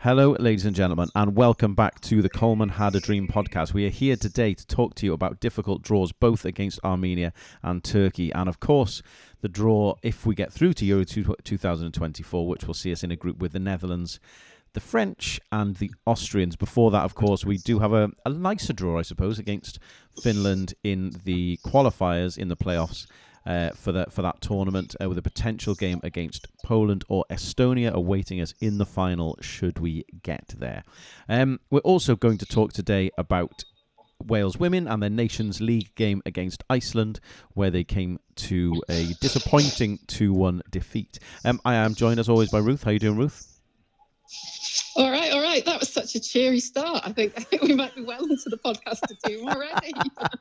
Hello, ladies and gentlemen, and welcome back to the Coleman Had a Dream podcast. We are here today to talk to you about difficult draws, both against Armenia and Turkey, and of course, the draw if we get through to Euro 2024, which will see us in a group with the Netherlands, the French, and the Austrians. Before that, of course, we do have a nicer draw, I suppose, against Finland in the qualifiers in the playoffs. For that tournament, with a potential game against Poland or Estonia awaiting us in the final should we get there. We're also going to talk today about Wales women and their Nations League game against Iceland, where they came to a disappointing 2-1 defeat. I am joined as always by Ruth. How are you doing, Ruth? All right. That was such a cheery start. I think we might be well into the podcast to do already.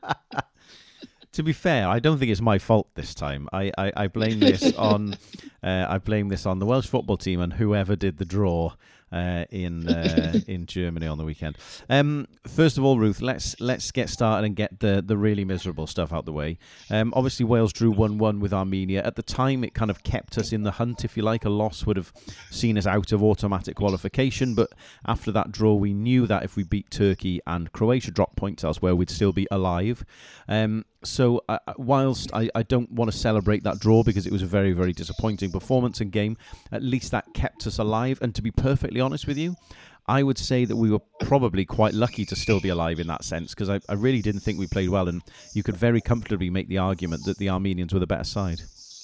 To be fair, I don't think it's my fault this time. I blame this on the Welsh football team and whoever did the draw in Germany on the weekend. First of all, Ruth, let's get started and get the really miserable stuff out the way. Obviously, Wales drew 1-1 with Armenia. At the time, it kind of kept us in the hunt, if you like. A loss would have seen us out of automatic qualification, but after that draw, we knew that if we beat Turkey and Croatia dropped points elsewhere, we'd still be alive. So whilst I don't want to celebrate that draw because it was a very, very disappointing performance and game, at least that kept us alive. And to be perfectly honest with you, I would say that we were probably quite lucky to still be alive in that sense, because I really didn't think we played well, and you could very comfortably make the argument that the Armenians were the better side.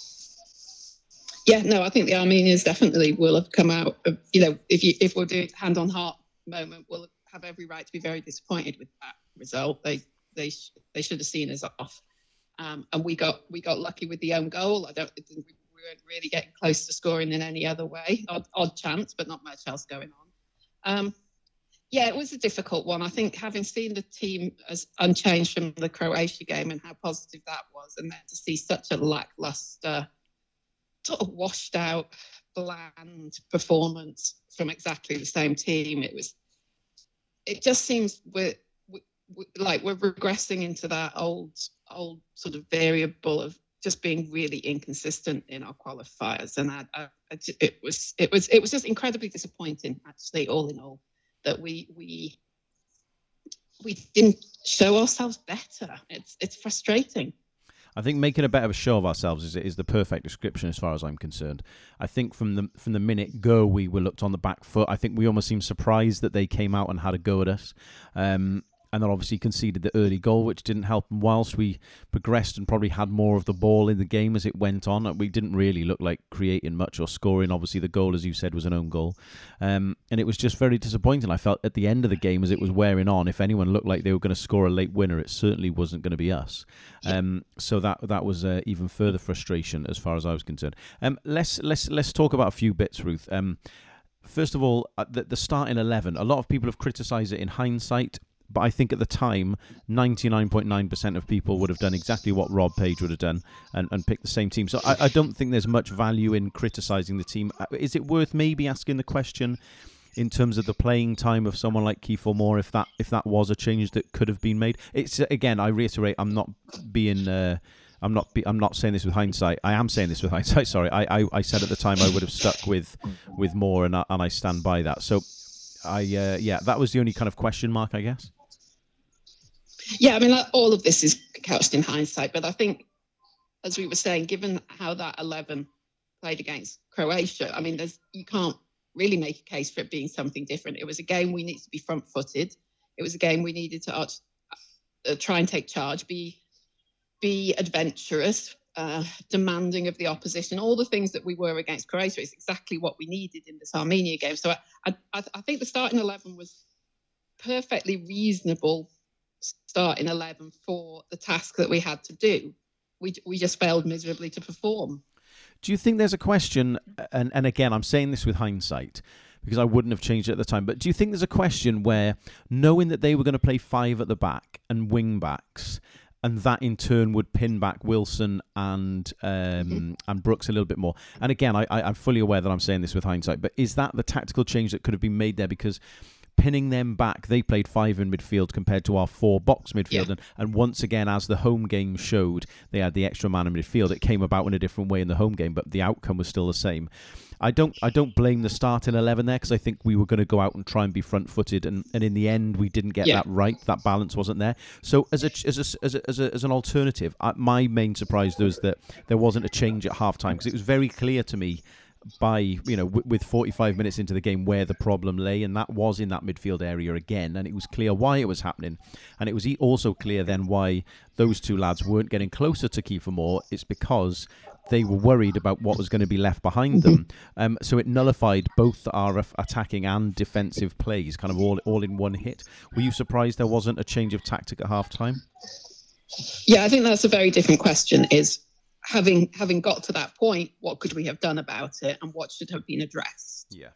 Yeah, no, I think the Armenians definitely will have come out. If we're doing hand on heart moment, we'll have every right to be very disappointed with that result. They should have seen us off, and we got lucky with the own goal. We weren't really getting close to scoring in any other way. Odd chance, but not much else going on. It was a difficult one. I think having seen the team as unchanged from the Croatia game and how positive that was, and then to see such a lackluster, sort of washed out, bland performance from exactly the same team, it just seems we're regressing into that old sort of variable of just being really inconsistent in our qualifiers, and it was just incredibly disappointing, actually, all in all, that we didn't show ourselves better. It's frustrating. I think making a better show of ourselves is the perfect description as far as I'm concerned. I think from the minute go we were looked on the back foot. I think we almost seemed surprised that they came out and had a go at us. And then obviously conceded the early goal, which didn't help. And whilst we progressed and probably had more of the ball in the game as it went on, we didn't really look like creating much or scoring. Obviously, the goal, as you said, was an own goal. And it was just very disappointing. I felt at the end of the game, as it was wearing on, if anyone looked like they were going to score a late winner, it certainly wasn't going to be us. So that was even further frustration as far as I was concerned. Let's talk about a few bits, Ruth. First of all, the starting 11, a lot of people have criticised it in hindsight. But I think at the time, 99.9% of people would have done exactly what Rob Page would have done and picked the same team. So I don't think there's much value in criticising the team. Is it worth maybe asking the question in terms of the playing time of someone like Kiefer Moore, if that was a change that could have been made? It's again, I reiterate, I'm not saying this with hindsight. I am saying this with hindsight. Sorry, I said at the time I would have stuck with Moore, and I stand by that. So that was the only kind of question mark, I guess. Yeah, I mean, all of this is couched in hindsight, but I think, as we were saying, given how that 11 played against Croatia, I mean, you can't really make a case for it being something different. It was a game we needed to be front-footed. It was a game we needed to try and take charge, be adventurous, demanding of the opposition, all the things that we were against Croatia is exactly what we needed in this Armenia game. So I think the starting 11 was perfectly reasonable starting 11 for the task that we had to do. We just failed miserably to perform. Do you think there's a question, and again, I'm saying this with hindsight, because I wouldn't have changed it at the time, but do you think there's a question where, knowing that they were going to play 5 at the back and wing backs, and that in turn would pin back Wilson and Brooks a little bit more? And again, I'm fully aware that I'm saying this with hindsight, but is that the tactical change that could have been made there? Because pinning them back, they played 5 in midfield compared to our 4 box midfield. Yeah. And once again, as the home game showed, they had the extra man in midfield. It came about in a different way in the home game, but the outcome was still the same. I don't blame the starting 11 there, because I think we were going to go out and try and be front-footed, and in the end we didn't get that right. That balance wasn't there. So as an alternative, my main surprise was that there wasn't a change at halftime, because it was very clear to me by with 45 minutes into the game where the problem lay, and that was in that midfield area again, and it was clear why it was happening, and it was also clear then why those two lads weren't getting closer to Kiefer Moore. It's because they were worried about what was going to be left behind them. So it nullified both our attacking and defensive plays, kind of all in one hit. Were you surprised there wasn't a change of tactic at half time? Yeah, I think that's a very different question, is having got to that point, what could we have done about it, and what should have been addressed? Yeah.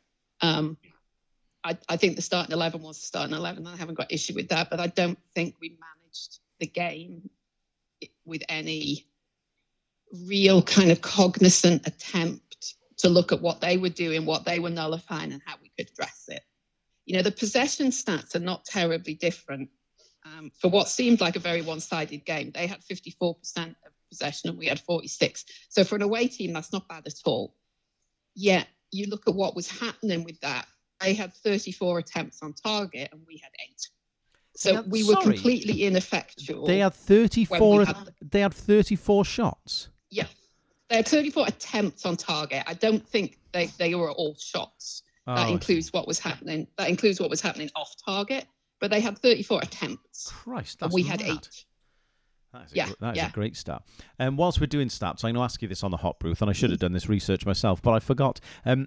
I think the starting 11 was the starting 11, and I haven't got issue with that, but I don't think we managed the game with any real kind of cognizant attempt to look at what they were doing, what they were nullifying, and how we could address it. The possession stats are not terribly different. For what seemed like a very one-sided game, they had 54% of possession and we had 46%. So for an away team, that's not bad at all. Yet you look at what was happening with that. They had 34 attempts on target and we had 8. So we were completely ineffectual. They had 34. They had 34 shots. Yeah, they had 34 attempts on target. I don't think they were all shots. That includes what was happening. That includes what was happening off target. But they had 34 attempts. Christ, that's and we mad. had 8. That is a great start. Whilst we're doing stats, I'm going to ask you this on the hot booth, and I should have done this research myself, but I forgot.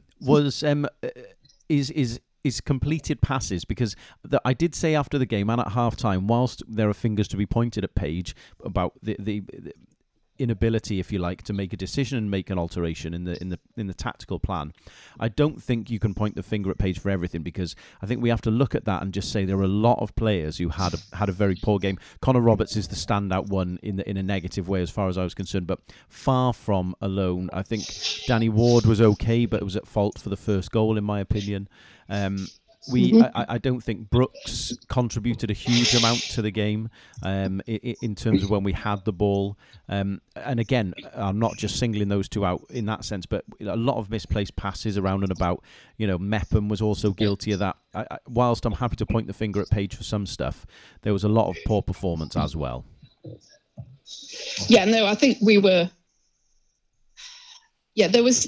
Is completed passes, because I did say after the game and at half time, whilst there are fingers to be pointed at Page about the inability, if you like, to make a decision and make an alteration in the tactical plan, I don't think you can point the finger at Page for everything, because I think we have to look at that and just say there are a lot of players who had a very poor game. Connor Roberts is the standout one in a negative way as far as I was concerned, but far from alone. I think Danny Ward was okay, but it was at fault for the first goal in my opinion. I don't think Brooks contributed a huge amount to the game in terms of when we had the ball. And again, I'm not just singling those two out in that sense, but a lot of misplaced passes around and about. Mepham was also guilty of that. Whilst I'm happy to point the finger at Page for some stuff, there was a lot of poor performance as well. Yeah, no, I think we were... Yeah, there was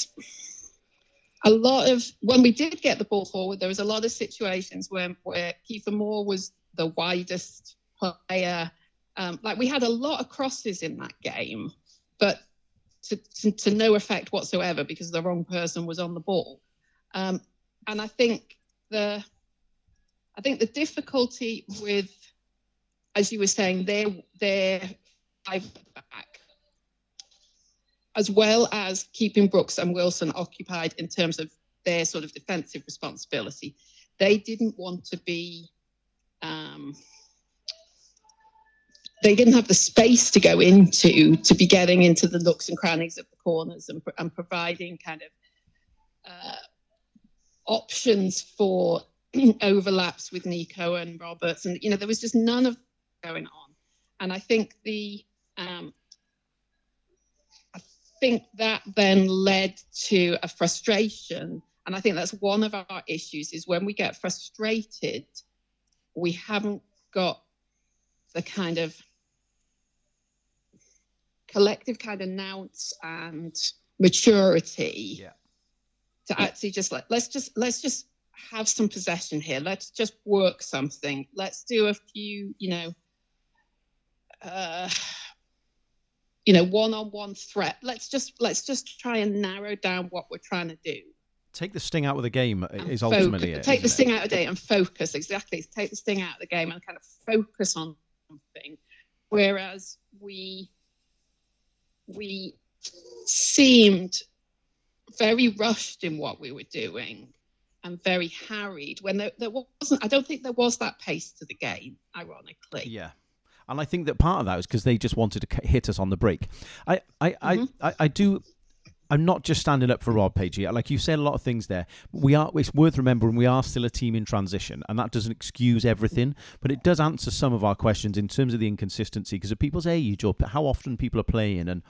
a lot of, when we did get the ball forward, there was a lot of situations where Kiefer Moore was the widest player. We had a lot of crosses in that game, but to no effect whatsoever because the wrong person was on the ball. And I think the difficulty with, as you were saying, their 5 back, as well as keeping Brooks and Wilson occupied in terms of their sort of defensive responsibility. They didn't want to be, they didn't have the space to go into, to be getting into the nooks and crannies of the corners and providing kind of options for overlaps with Nico and Roberts. And, there was just none of that going on. And I think that then led to a frustration. And I think that's one of our issues is when we get frustrated, we haven't got the kind of collective kind of nous and maturity to actually just let's just have some possession here. Let's just work something. Let's do a few, one-on-one threat. Let's just try and narrow down what we're trying to do. Take the sting out of the game is ultimately it. Take the sting out of the game and focus. Exactly. Take the sting out of the game and kind of focus on something. Whereas we seemed very rushed in what we were doing and very harried when there wasn't. I don't think there was that pace to the game, ironically. Yeah. And I think that part of that was because they just wanted to hit us on the break. I do I'm not just standing up for Rob Page here. Like you said, a lot of things there. It's worth remembering we are still a team in transition, and that doesn't excuse everything, but it does answer some of our questions in terms of the inconsistency because of people's age or how often people are playing. And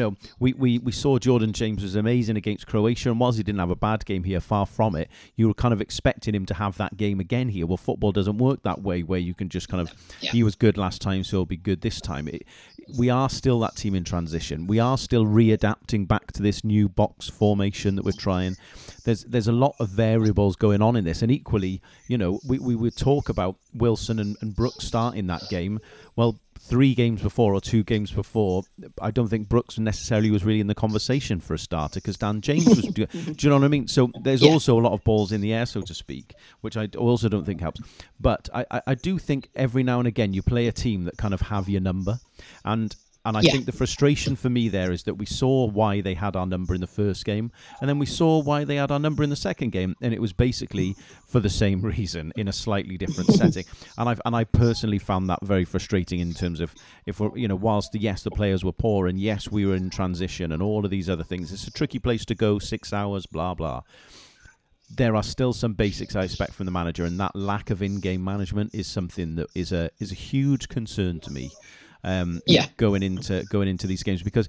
we saw Jordan James was amazing against Croatia, and whilst he didn't have a bad game here, far from it, you were kind of expecting him to have that game again here. Well, football doesn't work that way, where you can just kind of he was good last time, so he'll be good this time. We are still that team in transition. We are still readapting back to this new box formation that we're trying. There's a lot of variables going on in this, and equally, we would talk about Wilson and Brooks starting that game. Well, 3 games before or 2 games before, I don't think Brooks necessarily was really in the conversation for a starter because Dan James was. Do you know what I mean? So there's also a lot of balls in the air, so to speak, which I also don't think helps. But I do think every now and again you play a team that kind of have your number, and I think the frustration for me there is that we saw why they had our number in the first game, and then we saw why they had our number in the second game, and it was basically for the same reason in a slightly different setting. And I personally found that very frustrating in terms of if we're, whilst the players were poor and yes, we were in transition and all of these other things, it's a tricky place to go, 6 hours, blah, blah. There are still some basics I expect from the manager, and that lack of in-game management is something that is a huge concern to me. Going into these games because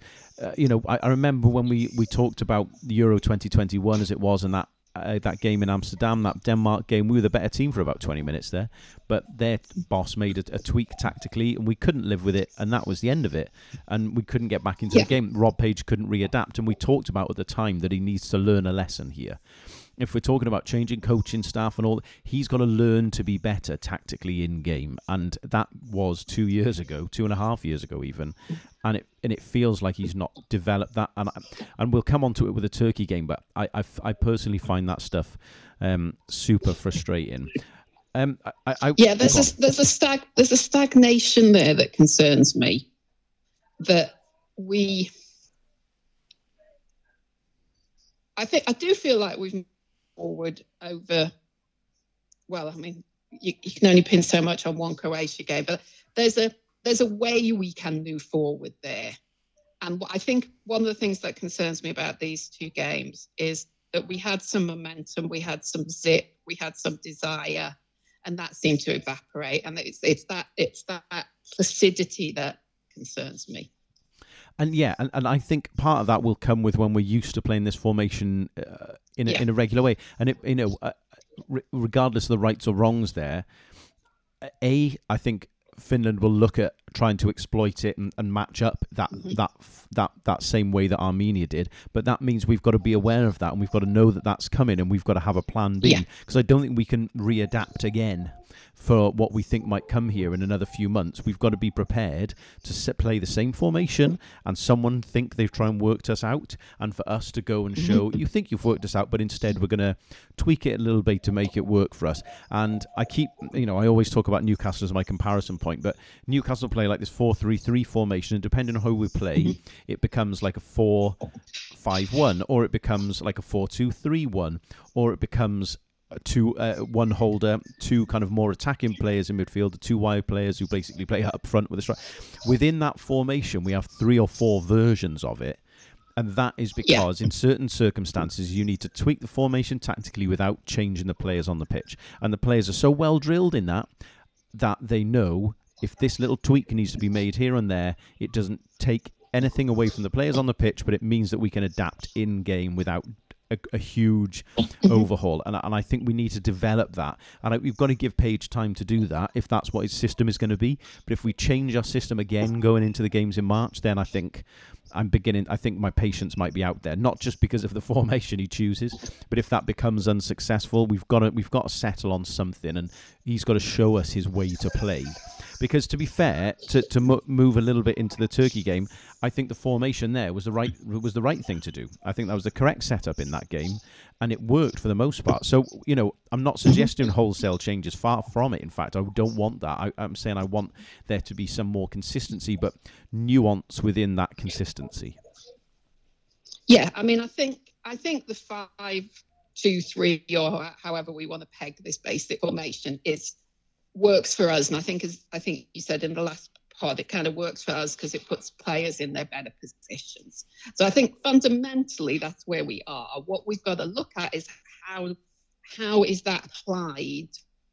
I remember when we talked about the Euro 2021 as it was, and that game in Amsterdam, that Denmark game, we were the better team for about 20 minutes there, but their boss made a tweak tactically and we couldn't live with it, and that was the end of it, and we couldn't get back into the game. Rob Page couldn't readapt, and we talked about at the time that he needs to learn a lesson here. If we're talking about changing coaching staff and all, he's got to learn to be better tactically in game, and that was 2 years ago, 2.5 years ago even, and it feels like he's not developed that. And we'll come on to it with the Turkey game, but I personally find that stuff super frustrating. There's a stagnation there that concerns me. That I do feel like we've forward over. Well, I mean, you can only pin so much on one Croatia game, but there's a way we can move forward there. And I think one of the things that concerns me about these 2 games is that we had some momentum, we had some zip, we had some desire, and that seemed to evaporate. And it's that placidity that concerns me. And and I think part of that will come with when we're used to playing this formation in a regular way, and regardless of the rights or wrongs there. I think Finland will look at trying to exploit it and match up that same way that Armenia did, but that means we've got to be aware of that, and we've got to know that that's coming, and we've got to have a plan B, because I don't think we can readapt again for what we think might come here in another few months. We've got to be prepared to play the same formation and someone think they've tried and worked us out, and for us to go and show, you think you've worked us out, but instead we're going to tweak it a little bit to make it work for us. And I always talk about Newcastle as my comparison point, but Newcastle play like this 4-3-3 formation, and depending on who we play, it becomes like a 4-5-1, or it becomes like a 4-2-3-1, or it becomes one holder, 2 kind of more attacking players in midfield, 2 wide players who basically play up front with a strike. Within that formation, we have 3 or 4 versions of it, and that is because in certain circumstances you need to tweak the formation tactically without changing the players on the pitch, and the players are so well drilled in that they know if this little tweak needs to be made here and there, it doesn't take anything away from the players on the pitch, but it means that we can adapt in game without a huge overhaul, and I think we need to develop that, and we've got to give Page time to do that if that's what his system is going to be. But if we change our system again going into the games in March, then I think my patience might be out there, not just because of the formation he chooses, but if that becomes unsuccessful, we've got to settle on something, and he's got to show us his way to play. Because to be fair, to move a little bit into the Turkey game, I think the formation there was the right thing to do. I think that was the correct setup in that game, and it worked for the most part. So, I'm not suggesting wholesale changes, far from it. In fact, I don't want that. I'm saying I want there to be some more consistency, but nuance within that consistency. Yeah, I mean, I think the 5-2-3, or however we want to peg this basic formation, works for us. And I think you said in the last pod, it kind of works for us because it puts players in their better positions. So I think fundamentally that's where we are. What we've got to look at is how is that applied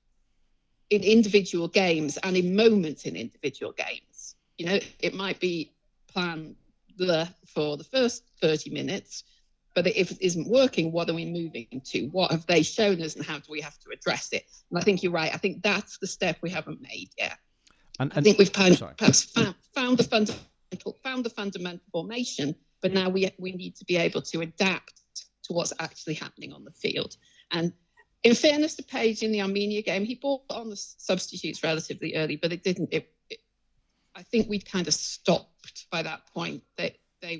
in individual games and in moments in individual games. You know, it might be planned for the first 30 minutes, but if it isn't working, what are we moving to? What have they shown us and how do we have to address it? And I think you're right. I think that's the step we haven't made yet. And I think we've perhaps found the fundamental formation, but now we need to be able to adapt to what's actually happening on the field. And in fairness to Page in the Armenia game, he brought on the substitutes relatively early, but it didn't. I think we'd kind of stopped by that point. That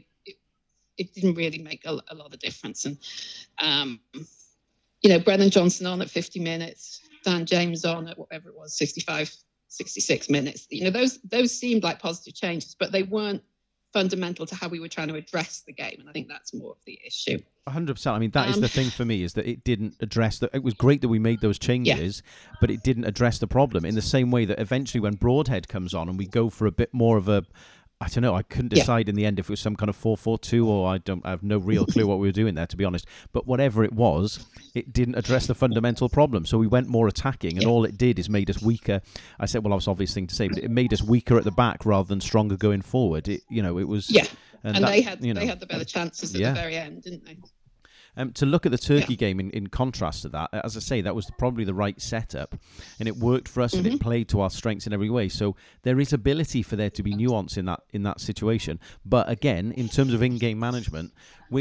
it didn't really make a lot of difference. And Brennan Johnson on at 50 minutes, Dan James on at whatever it was, 65, 66 minutes. Those seemed like positive changes, but they weren't fundamental to how we were trying to address the game, and I think that's more of the issue. 100%. I mean, that is the thing for me, is that it didn't address it was great that we made those changes, but it didn't address the problem in the same way that eventually when Broadhead comes on and we go for a bit more of a, I don't know, I couldn't decide in the end if it was some kind of 4-4-2 or I have no real clue what we were doing there, to be honest. But whatever it was, it didn't address the fundamental problem. So we went more attacking, and all it did is made us weaker. I said, well, that's an obvious thing to say, but it made us weaker at the back rather than stronger going forward. It was... Yeah, and they had the better chances at the very end, didn't they? To look at the Turkey game in contrast to that, as I say, that was probably the right setup, and it worked for us, and it played to our strengths in every way. So there is ability for there to be nuance in that situation. But again, in terms of in-game management,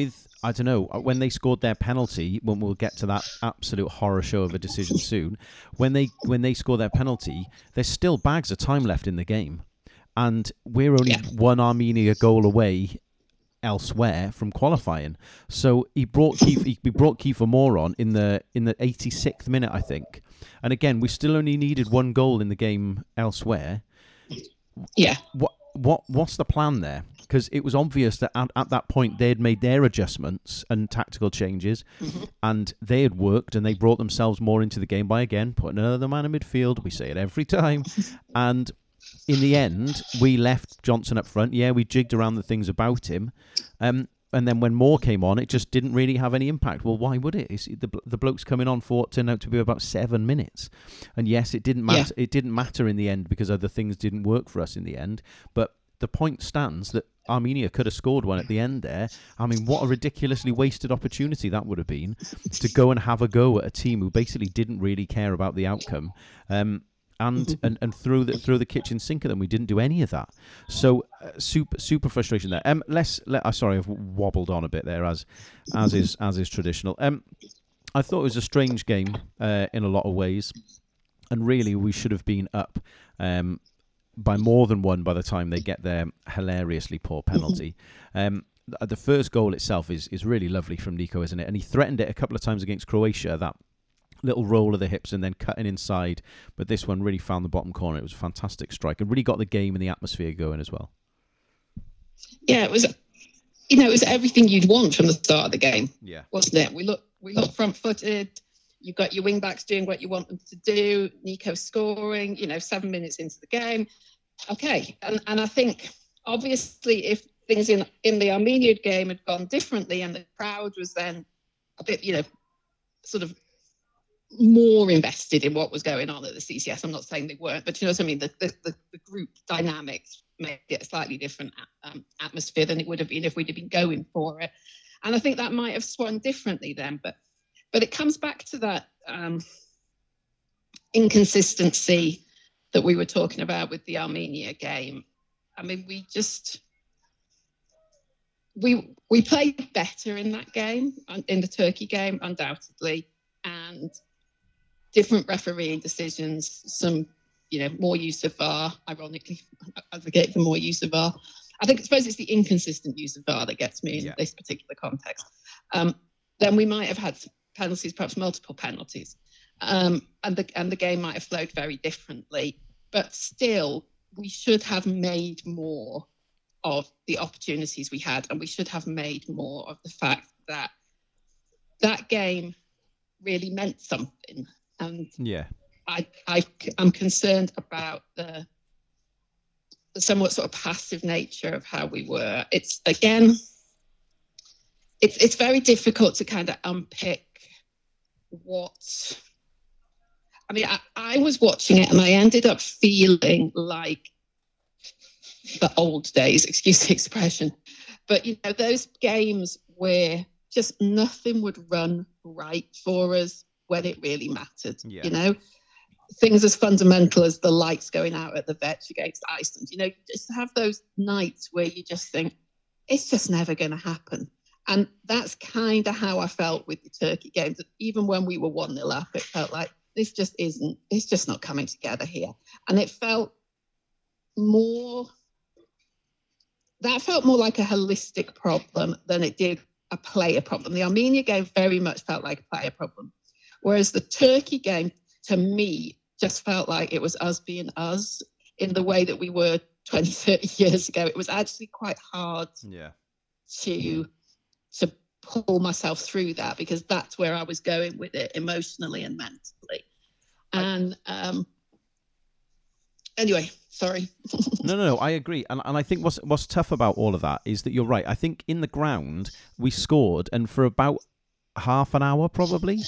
when they scored their penalty, when we'll get to that absolute horror show of a decision soon, when they score their penalty, there's still bags of time left in the game, and we're only one Armenia goal away elsewhere from qualifying. So he brought Kiefer Moore on in the 86th minute, I think. And again, we still only needed one goal in the game elsewhere. Yeah. What's the plan there? Because it was obvious that at that point they had made their adjustments and tactical changes, and they had worked, and they brought themselves more into the game by again putting another man in midfield. We say it every time, and in the end, we left Johnson up front. Yeah, we jigged around the things about him. And then when Moore came on, it just didn't really have any impact. Well, why would it? The bloke's coming on for what turned out to be about 7 minutes. And yes, it didn't matter. It didn't matter in the end because other things didn't work for us in the end. But the point stands that Armenia could have scored one at the end there. I mean, what a ridiculously wasted opportunity that would have been to go and have a go at a team who basically didn't really care about the outcome. And through the kitchen sink at them, we didn't do any of that. So super frustration there. Sorry, I've wobbled on a bit there, as is traditional. I thought it was a strange game in a lot of ways, and really we should have been up by more than one by the time they get their hilariously poor penalty. The first goal itself is really lovely from Nico, isn't it? And he threatened it a couple of times against Croatia, that little roll of the hips and then cutting inside, but this one really found the bottom corner. It was a fantastic strike and really got the game and the atmosphere going as well. Yeah, it was everything you'd want from the start of the game. Yeah, wasn't it? We look front-footed. You've got your wing backs doing what you want them to do. Nico scoring. 7 minutes into the game. Okay, and I think obviously if things in the Armenia game had gone differently and the crowd was then a bit, sort of more invested in what was going on at the CCS. I'm not saying they weren't, but you know what I mean? The group dynamics made it a slightly different atmosphere than it would have been if we'd have been going for it. And I think that might have swung differently then. But it comes back to that inconsistency that we were talking about with the Armenia game. I mean, we played better in that game, in the Turkey game, undoubtedly, and different refereeing decisions, some, more use of VAR, ironically, advocate for more use of VAR. I suppose it's the inconsistent use of VAR that gets me in this particular context. Then we might have had penalties, perhaps multiple penalties, and the game might have flowed very differently. But still, we should have made more of the opportunities we had, and we should have made more of the fact that that game really meant something. And I'm concerned about the the somewhat sort of passive nature of how we were. It's again, it's very difficult to kind of unpick what. I mean, I was watching it and I ended up feeling like the old days, excuse the expression, but those games where just nothing would run right for us when it really mattered. Things as fundamental as the lights going out at the Vetch against Iceland. Just have those nights where you just think it's just never going to happen. And that's kind of how I felt with the Turkey games. Even when we were 1-0 up, it felt like it's just not coming together here. And it felt more like a holistic problem than it did a player problem. The Armenia game very much felt like a player problem, whereas the Turkey game, to me, just felt like it was us being us in the way that we were 20, 30 years ago. It was actually quite hard to pull myself through that, because that's where I was going with it emotionally and mentally. And anyway, sorry. No, I agree. And I think what's tough about all of that is that you're right. I think in the ground, we scored, and for about half an hour probably,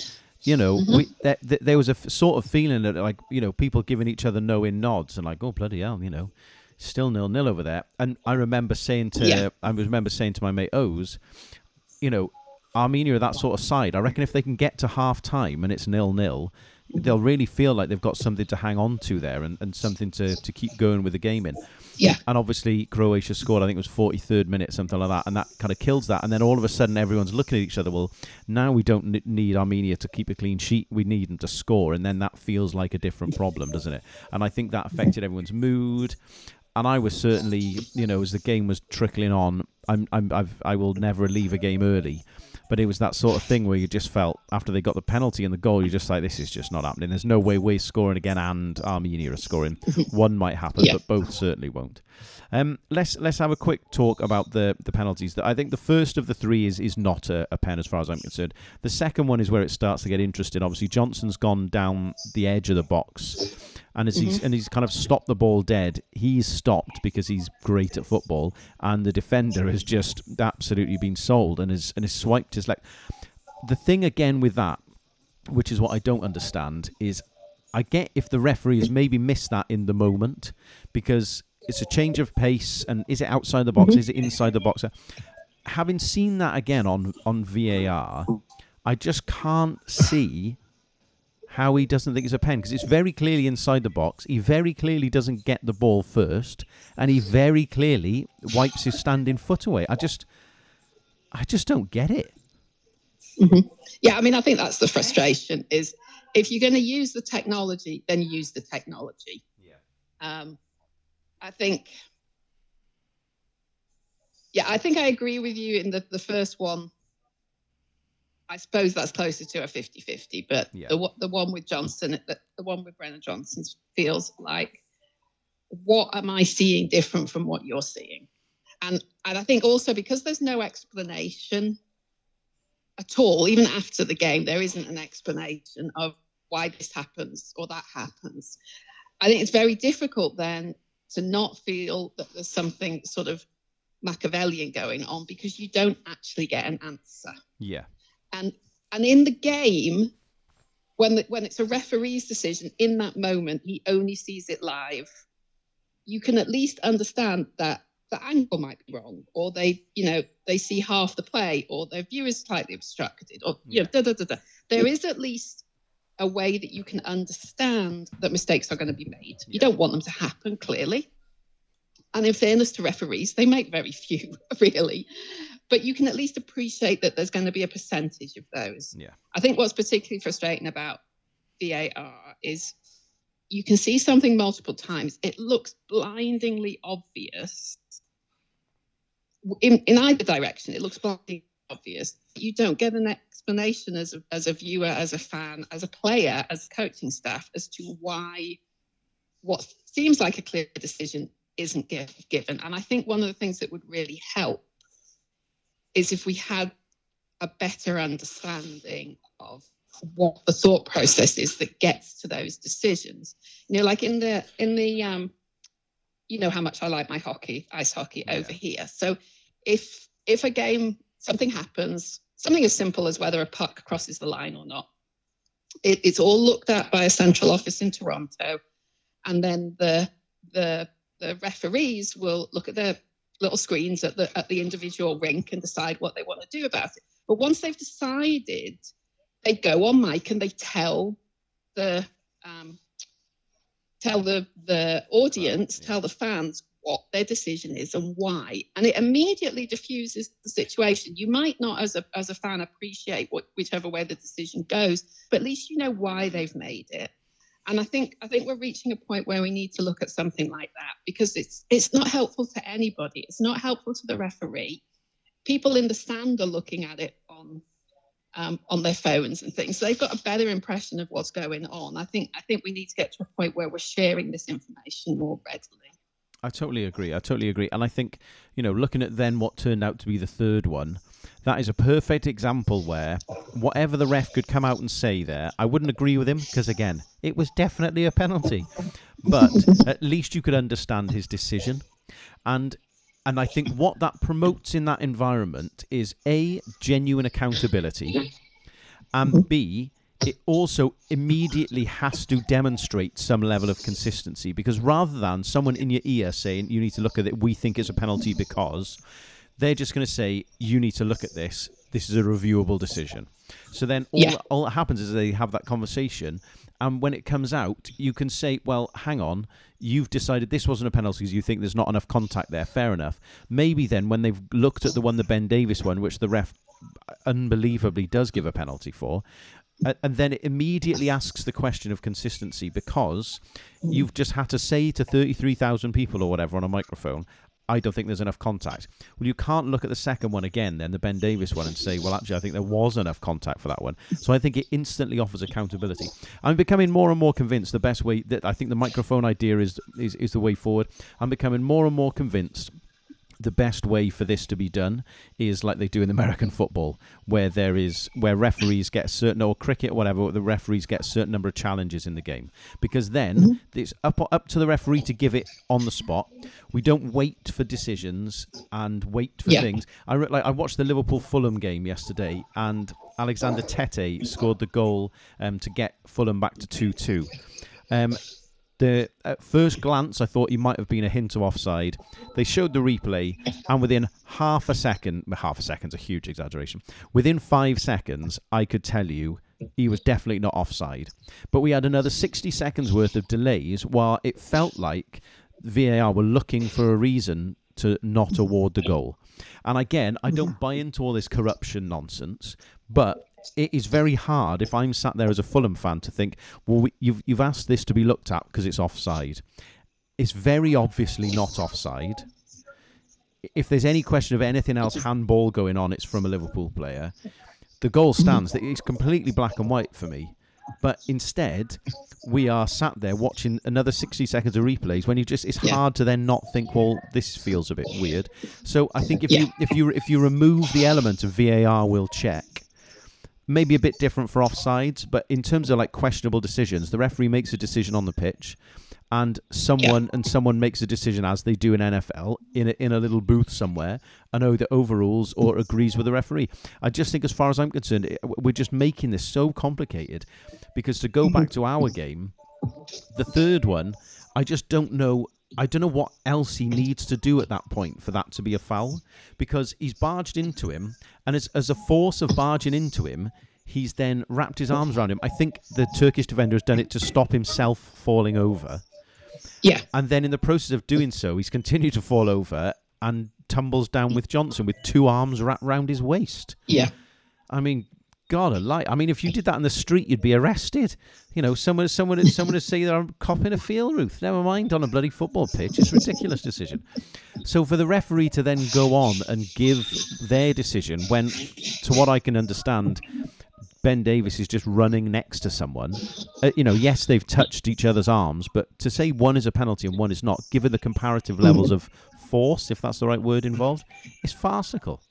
there was a sort of feeling that, like, people giving each other knowing nods and like, oh, bloody hell, still 0-0 over there. And I remember saying to my mate Oz, Armenia are that sort of side. I reckon if they can get to half time and it's 0-0, they'll really feel like they've got something to hang on to there and something to keep going with the game in. Yeah. And obviously Croatia scored, I think it was 43rd minute, something like that, and that kind of kills that. And then all of a sudden everyone's looking at each other, well, now we don't need Armenia to keep a clean sheet, we need them to score, and then that feels like a different problem, doesn't it? And I think that affected everyone's mood. And I was certainly, as the game was trickling on, I will never leave a game early. But it was that sort of thing where you just felt, after they got the penalty and the goal, you're just like, this is just not happening. There's no way we're scoring again and Armenia are scoring. One might happen, but both certainly won't. Let's have a quick talk about the penalties. I think the first of the three is not a pen as far as I'm concerned. The second one is where it starts to get interesting. Obviously, Johnson's gone down the edge of the box, and he's kind of stopped the ball dead. He's stopped because he's great at football, and the defender has just absolutely been sold and has swiped his leg. The thing again with that, which is what I don't understand, is I get if the referee has maybe missed that in the moment because it's a change of pace, and is it outside the box? Is it inside the box? Having seen that again on VAR, I just can't see how he doesn't think it's a pen, because it's very clearly inside the box. He very clearly doesn't get the ball first, and he very clearly wipes his standing foot away. I just don't get it. Mm-hmm. Yeah, I mean, I think that's the frustration, is if you're going to use the technology, then use the technology. Yeah. I think I agree with you in the first one. I suppose that's closer to a 50-50, but the one with Johnson, the one with Brennan Johnson feels like, what am I seeing different from what you're seeing? And I think also because there's no explanation at all, even after the game, there isn't an explanation of why this happens or that happens. I think it's very difficult then to not feel that there's something sort of Machiavellian going on, because you don't actually get an answer. Yeah. And in the game, when it's a referee's decision, in that moment, he only sees it live. You can at least understand that the angle might be wrong, or they see half the play, or their view is slightly obstructed, or There is at least a way that you can understand that mistakes are going to be made. You don't want them to happen, clearly. And in fairness to referees, they make very few, really. But you can at least appreciate that there's going to be a percentage of those. Yeah. I think what's particularly frustrating about VAR is you can see something multiple times. It looks blindingly obvious. In either direction, it looks blindingly obvious. You don't get an explanation as a viewer, as a fan, as a player, as coaching staff, as to why what seems like a clear decision isn't given. And I think one of the things that would really help is if we had a better understanding of what the thought process is that gets to those decisions. Like in the you know how much I like my ice hockey over here. So if a game, something happens, something as simple as whether a puck crosses the line or not, it's all looked at by a central office in Toronto, and then the referees will look at the little screens at the individual rink and decide what they want to do about it. But once they've decided, they go on mic and they tell the audience, tell the fans what their decision is and why, and it immediately diffuses the situation. You might not, as a fan, appreciate whichever way the decision goes, but at least you know why they've made it. And I think we're reaching a point where we need to look at something like that, because it's not helpful to anybody. It's not helpful to the referee. People in the stand are looking at it on their phones and things, so they've got a better impression of what's going on. I think we need to get to a point where we're sharing this information more readily. I totally agree. And I think, looking at then what turned out to be the third one, that is a perfect example where whatever the ref could come out and say there, I wouldn't agree with him, because, again, it was definitely a penalty. But at least you could understand his decision. And I think what that promotes in that environment is, A, genuine accountability, and B, it also immediately has to demonstrate some level of consistency, because rather than someone in your ear saying, you need to look at it, we think it's a penalty because, they're just going to say, you need to look at this. This is a reviewable decision. So then all that happens is they have that conversation, and when it comes out, you can say, well, hang on, you've decided this wasn't a penalty because you think there's not enough contact there. Fair enough. Maybe then when they've looked at the Ben Davies one, which the ref unbelievably does give a penalty for, and then it immediately asks the question of consistency, because you've just had to say to 33,000 people or whatever on a microphone, I don't think there's enough contact. Well, you can't look at the second one again, then the Ben Davies one, and say, well, actually, I think there was enough contact for that one. So I think it instantly offers accountability. I'm becoming more and more convinced the best way, that I think the microphone idea is the way forward. I'm becoming more and more convinced the best way for this to be done is like they do in American football, where referees get a certain, or cricket or whatever, the referees get a certain number of challenges in the game, because then it's up to the referee to give it on the spot. We don't wait for decisions and wait for things. I watched the Liverpool-Fulham game yesterday, and Alexander Tete scored the goal to get Fulham back to 2-2. At first glance, I thought he might have been a hint of offside. They showed the replay, and within half a second's a huge exaggeration, within 5 seconds, I could tell you he was definitely not offside. But we had another 60 seconds worth of delays while it felt like VAR were looking for a reason to not award the goal. And again, I don't buy into all this corruption nonsense, but it is very hard if I'm sat there as a Fulham fan to think, well, you've asked this to be looked at because it's offside. It's very obviously not offside. If there's any question of anything else handball going on, it's from a Liverpool player. The goal stands. It's completely black and white for me. But instead, we are sat there watching another 60 seconds of replays when it's hard to then not think, well, this feels a bit weird. So I think if you remove the element of VAR will check, maybe a bit different for offsides, but in terms of like questionable decisions, the referee makes a decision on the pitch, and someone makes a decision, as they do in NFL, in a little booth somewhere, and either overrules or agrees with the referee. I just think, as far as I'm concerned, we're just making this so complicated, because to go back to our game, the third one, I just don't know. I don't know what else he needs to do at that point for that to be a foul, because he's barged into him, and as a force of barging into him, he's then wrapped his arms around him. I think the Turkish defender has done it to stop himself falling over. Yeah. And then in the process of doing so, he's continued to fall over and tumbles down with Johnson with two arms wrapped round his waist. Yeah. I mean, God alive. I mean, if you did that in the street, you'd be arrested. Someone would say they're copping a field, Ruth. Never mind on a bloody football pitch. It's a ridiculous decision. So for the referee to then go on and give their decision when, to what I can understand, Ben Davies is just running next to someone. Yes, they've touched each other's arms, but to say one is a penalty and one is not, given the comparative levels of force, if that's the right word involved, is farcical.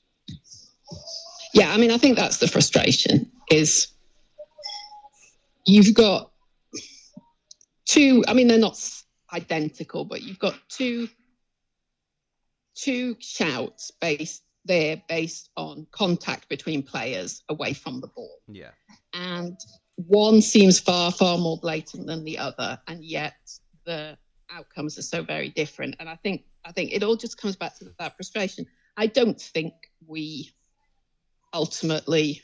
Yeah, I mean, I think that's the frustration, is you've got two, I mean, they're not identical, but you've got two shouts based on contact between players away from the ball. Yeah. And one seems far, far more blatant than the other, and yet the outcomes are so very different. And I think it all just comes back to that frustration. I don't think we ultimately,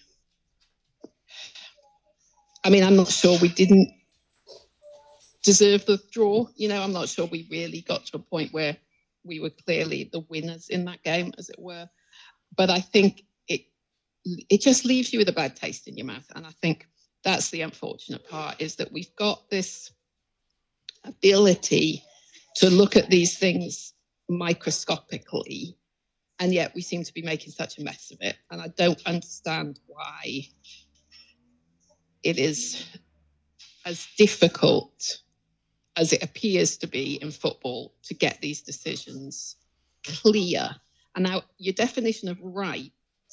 I mean, I'm not sure we didn't deserve the draw. You know, I'm not sure we really got to a point where we were clearly the winners in that game, as it were. But I think it just leaves you with a bad taste in your mouth. And I think that's the unfortunate part, is that we've got this ability to look at these things microscopically, and yet we seem to be making such a mess of it. And I don't understand why it is as difficult as it appears to be in football to get these decisions clear. And now your definition of right,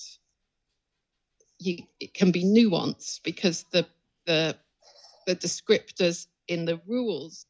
it can be nuanced, because the descriptors in the rules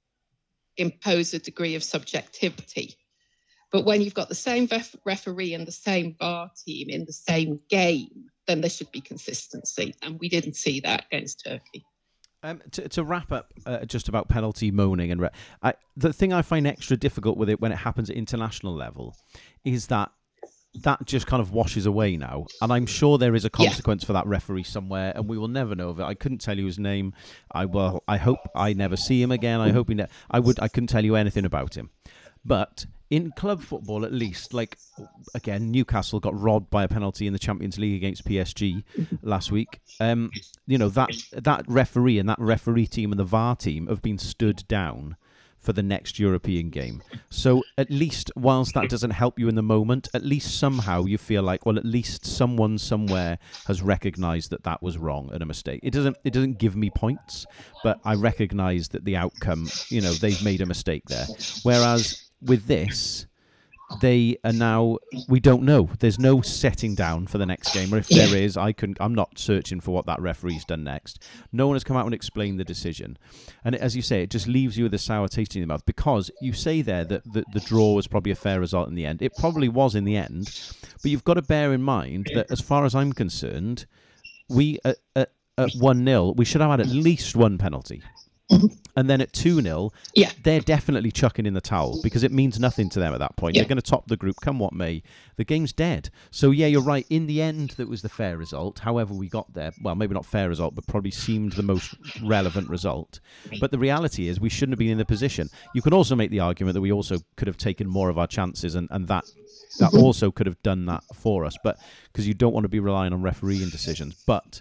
impose a degree of subjectivity. But when you've got the same referee and the same VAR team in the same game, then there should be consistency. And we didn't see that against Turkey. To wrap up just about penalty moaning, and the thing I find extra difficult with it when it happens at international level is that just kind of washes away now. And I'm sure there is a consequence for that referee somewhere, and we will never know of it. I couldn't tell you his name. I hope I never see him again. I hope I couldn't tell you anything about him. But in club football, at least, like, again, Newcastle got robbed by a penalty in the Champions League against PSG last week. You know, that referee and that referee team and the VAR team have been stood down for the next European game. So at least, whilst that doesn't help you in the moment, at least somehow you feel like, well, at least someone somewhere has recognised that was wrong and a mistake. It doesn't give me points, but I recognise that the outcome, you know, they've made a mistake there. Whereas with this, they are now, we don't know. There's no setting down for the next game, or if there is, I'm not searching for what that referee's done next. No one has come out and explained the decision. And as you say, it just leaves you with a sour taste in your mouth, because you say there that the draw was probably a fair result in the end. It probably was in the end, but you've got to bear in mind that, as far as I'm concerned, we at 1-0, we should have had at least one penalty. And then at 2-0, they're definitely chucking in the towel, because it means nothing to them at that point. They're going to top the group, come what may. The game's dead. So, yeah, you're right. In the end, that was the fair result. However we got there, well, maybe not fair result, but probably seemed the most relevant result. But the reality is we shouldn't have been in the position. You can also make the argument that we also could have taken more of our chances, and that also could have done that for us, but because you don't want to be relying on refereeing decisions. But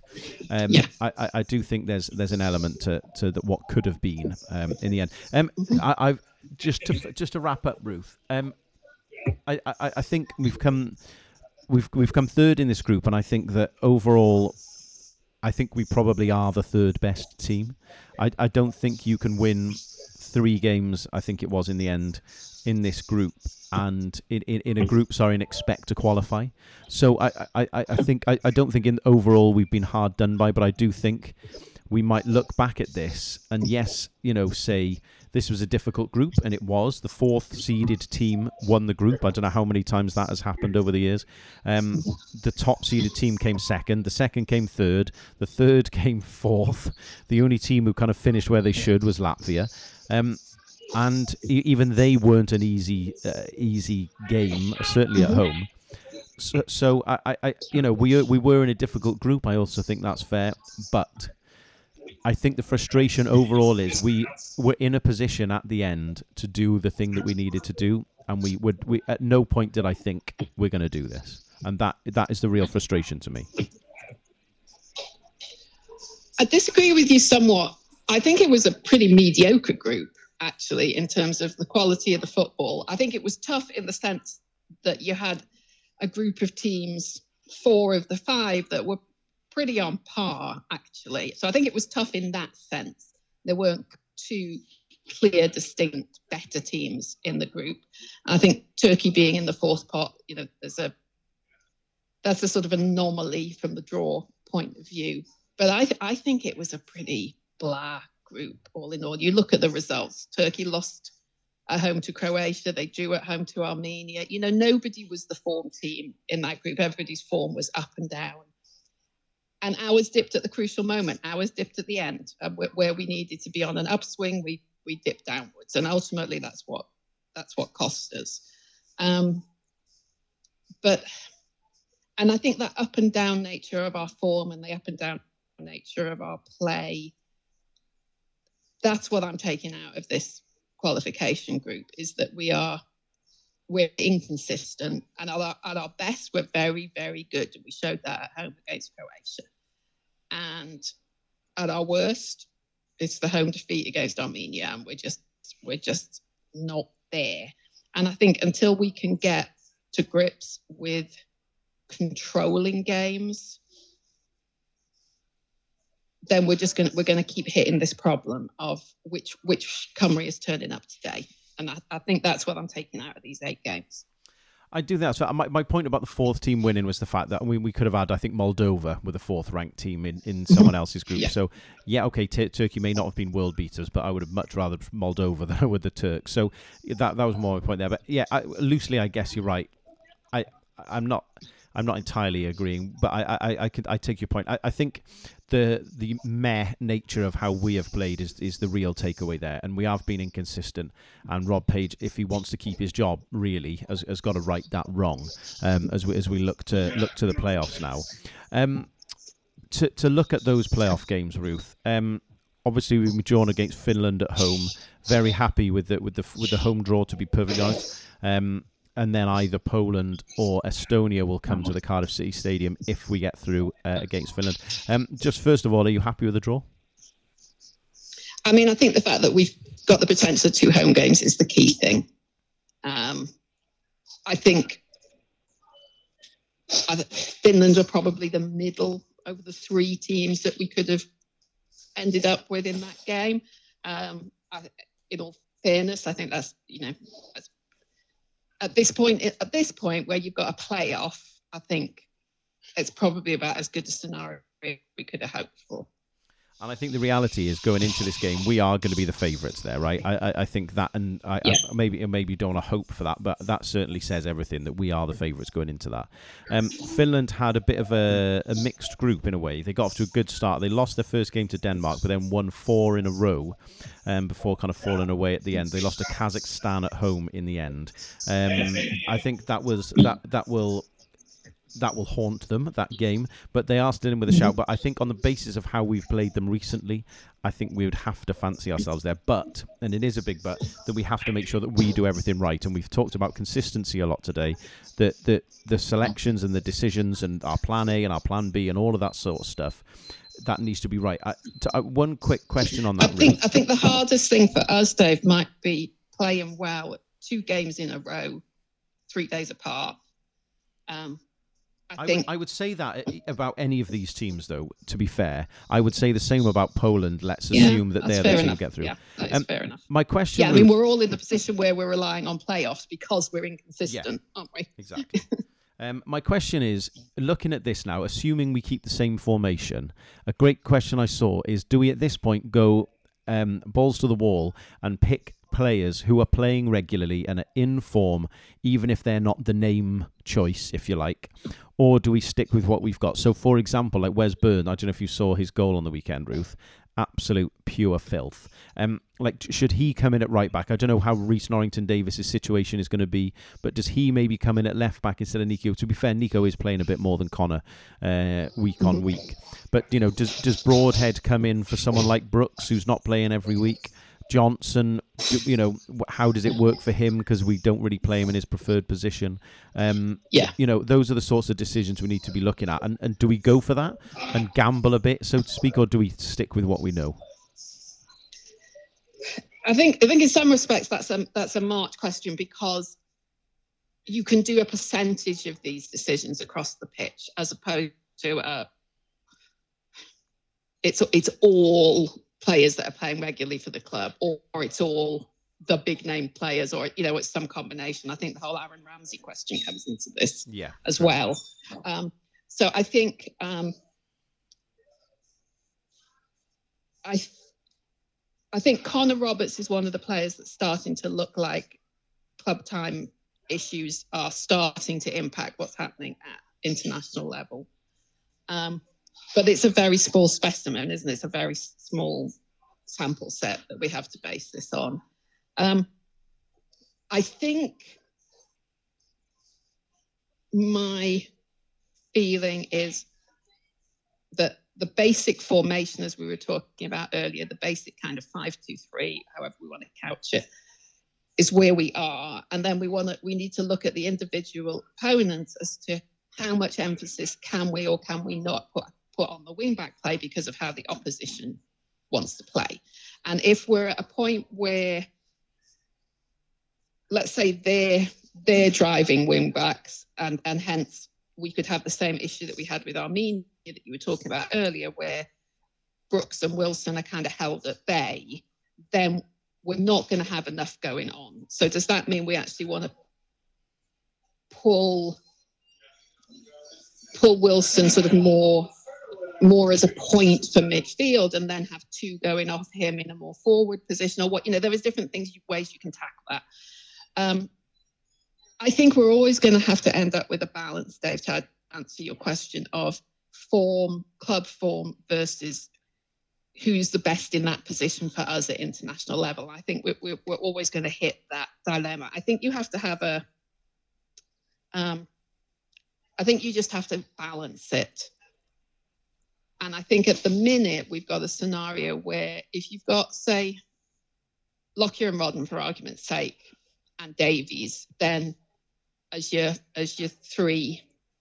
I do think there's an element to what could have been in the end. I just to wrap up, Ruth. I think we've come third in this group, and I think that overall, I think we probably are the third best team. I don't think you can win 3 games, I think it was in the end, in this group, and in a group, and expect to qualify. So I don't think in overall we've been hard done by, but I do think we might look back at this and, yes, you know, say this was a difficult group, and it was. The 4th seeded team won the group. I don't know how many times that has happened over the years. The top seeded team came second. The second came third. The third came 4th. The only team who kind of finished where they should was Latvia. And even they weren't an easy game, certainly at home. So I you know, we were in a difficult group. I also think that's fair, but I think the frustration overall is we were in a position at the end to do the thing that we needed to do, and we at no point did I think we're going to do this, and that is the real frustration to me. I disagree with you somewhat. I think it was a pretty mediocre group, actually, in terms of the quality of the football. I think it was tough in the sense that you had a group of teams, 4 of the 5, that were pretty on par, actually. So I think it was tough in that sense. There weren't 2 clear, distinct, better teams in the group. I think Turkey being in the 4th pot, you know, that's a sort of anomaly from the draw point of view. But I think it was a pretty blah group all in all. You look at the results. Turkey lost at home to Croatia. They drew at home to Armenia. Nobody was the form team in that group. Everybody's form was up and down. And ours dipped at the crucial moment. Ours dipped at the end, where we needed to be on an upswing. We dipped downwards, and ultimately that's what cost us. And I think that up and down nature of our form and the up and down nature of our play, that's what I'm taking out of this qualification group, is that we're inconsistent, and at our best we're very, very good. We showed that at home against Croatia. And at our worst, it's the home defeat against Armenia, and we're just not there. And I think until we can get to grips with controlling games, then we're going to keep hitting this problem of which Cymru is turning up today. And I think that's what I'm taking out of these 8 games. I do that. So my point about the 4th team winning was the fact that we could have had, I think, Moldova with the 4th ranked team in someone else's group. Yeah. So, okay, Turkey may not have been world beaters, but I would have much rather Moldova than I would the Turks. So that was more my point there. But yeah, loosely, I guess you're right. I'm not entirely agreeing, but I take your point. I think the meh nature of how we have played is the real takeaway there, and we have been inconsistent. And Rob Page, if he wants to keep his job, really has got to right that wrong. As we look to the playoffs now, to look at those playoff games, Ruth. Obviously, we've drawn against Finland at home. Very happy with the home draw, to be perfectly honest. And then either Poland or Estonia will come to the Cardiff City Stadium if we get through against Finland. Just first of all, are you happy with the draw? I mean, I think the fact that we've got the potential of 2 home games is the key thing. I think Finland are probably the middle of the 3 teams that we could have ended up with in that game. In all fairness, I think that's at this point where you've got a playoff, I think it's probably about as good a scenario we could have hoped for. And I think the reality is, going into this game, we are going to be the favourites there, right? I think that, and I maybe don't want to hope for that, but that certainly says everything, that we are the favourites going into that. Finland had a bit of a mixed group in a way. They got off to a good start. They lost their first game to Denmark, but then won 4 in a row before kind of falling away at the end. They lost to Kazakhstan at home in the end. I think that will haunt them, that game, but they are still in with a shout. But I think on the basis of how we've played them recently, I think we would have to fancy ourselves there. But, and it is a big but, that we have to make sure that we do everything right. And we've talked about consistency a lot today, that the selections and the decisions and our plan A and our plan B and all of that sort of stuff, that needs to be right. One quick question on that. I think the hardest thing for us, Dave, might be playing well 2 games in a row, 3 days apart. I would say that about any of these teams, though, to be fair. I would say the same about Poland. Let's assume that they're the team to get through. Yeah, that is fair enough. My question... Yeah, I mean, we're all in the position where we're relying on playoffs because we're inconsistent, aren't we? Exactly. My question is, looking at this now, assuming we keep the same formation, a great question I saw is, do we at this point go balls to the wall and pick players who are playing regularly and are in form, even if they're not the name choice, if you like, or do we stick with what we've got? So, for example, like Wes Byrne, I don't know if you saw his goal on the weekend, Ruth. Absolute pure filth. Should he come in at right back? I don't know how Reece Norrington-Davis' situation is going to be, but does he maybe come in at left back instead of Nico? To be fair, Nico is playing a bit more than Connor week on week. But, does Broadhead come in for someone like Brooks, who's not playing every week? Johnson, how does it work for him, because we don't really play him in his preferred position? Those are the sorts of decisions we need to be looking at. And do we go for that and gamble a bit, so to speak, or do we stick with what we know? I think in some respects that's a March question, because you can do a percentage of these decisions across the pitch as opposed to it's all players that are playing regularly for the club, or it's all the big name players, or it's some combination. I think the whole Aaron Ramsey question comes into this as well. So I think I think Connor Roberts is one of the players that's starting to look like club time issues are starting to impact what's happening at international level. But it's a very small specimen, isn't it? It's a very small sample set that we have to base this on. I think my feeling is that the basic formation, as we were talking about earlier, the basic kind of 5-2-3, however we want to couch it, is where we are. And then we need to look at the individual opponents as to how much emphasis can we or can we not put on the wing-back play because of how the opposition wants to play. And if we're at a point where, let's say, they're driving wing-backs, and hence we could have the same issue that we had with Armenia that you were talking about earlier, where Brooks and Wilson are kind of held at bay, then we're not going to have enough going on. So does that mean we actually want to pull Wilson sort of more as a point for midfield and then have two going off him in a more forward position, or what? There is different ways you can tackle that. I think we're always going to have to end up with a balance, Dave, to answer your question of club form versus who's the best in that position for us at international level. I think we're always going to hit that dilemma. I think you have to have I think you just have to balance it. And I think at the minute we've got a scenario where if you've got, say, Lockyer and Rodden, for argument's sake, and Davies, then as your three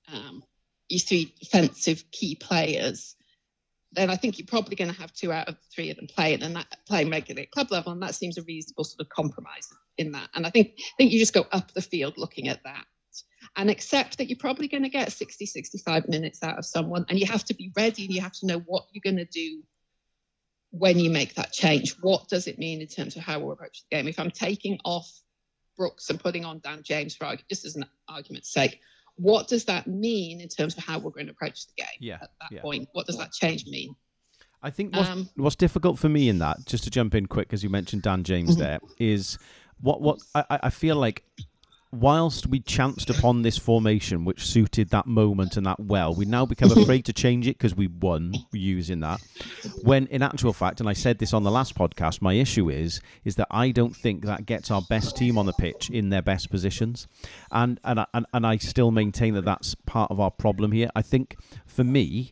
defensive key players, then I think you're probably going to have 2 out of 3 of them playing regularly at club level, and that seems a reasonable sort of compromise in that. And I think you just go up the field looking at that and accept that you're probably going to get 60, 65 minutes out of someone, and you have to be ready and you have to know what you're going to do when you make that change. What does it mean in terms of how we'll approach the game? If I'm taking off Brooks and putting on Dan James, just as an argument's sake, what does that mean in terms of how we're going to approach the game at that point? What does that change mean? I think what's difficult for me in that, just to jump in quick, as you mentioned Dan James there, is what I feel like whilst we chanced upon this formation which suited that moment and that well, we now become afraid to change it because we won using that. When in actual fact, and I said this on the last podcast, my issue is that I don't think that gets our best team on the pitch in their best positions, and I still maintain that that's part of our problem here. I think for me,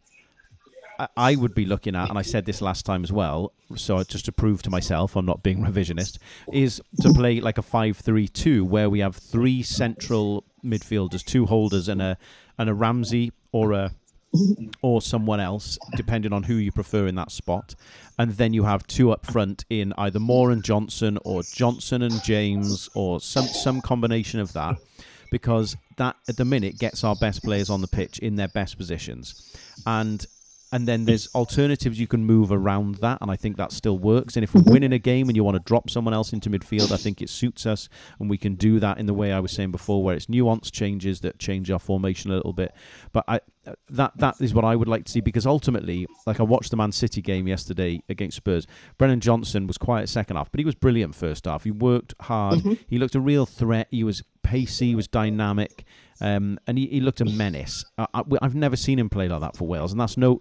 I would be looking at, and I said this last time as well, so just to prove to myself I'm not being revisionist, is to play like a 5-3-2 where we have 3 central midfielders, 2 holders, and a Ramsey or someone else, depending on who you prefer in that spot, and then you have 2 up front in either Moore and Johnson or Johnson and James or some combination of that, because that at the minute gets our best players on the pitch in their best positions, and then there's alternatives you can move around that, and I think that still works. And if we're winning a game and you want to drop someone else into midfield, I think it suits us, and we can do that in the way I was saying before, where it's nuanced changes that change our formation a little bit. But that is what I would like to see, because ultimately, like I watched the Man City game yesterday against Spurs, Brennan Johnson was quiet second half, but he was brilliant first half. He worked hard. He looked a real threat. He was pacey. He was dynamic. And he looked a menace. I've never seen him play like that for Wales, and that's no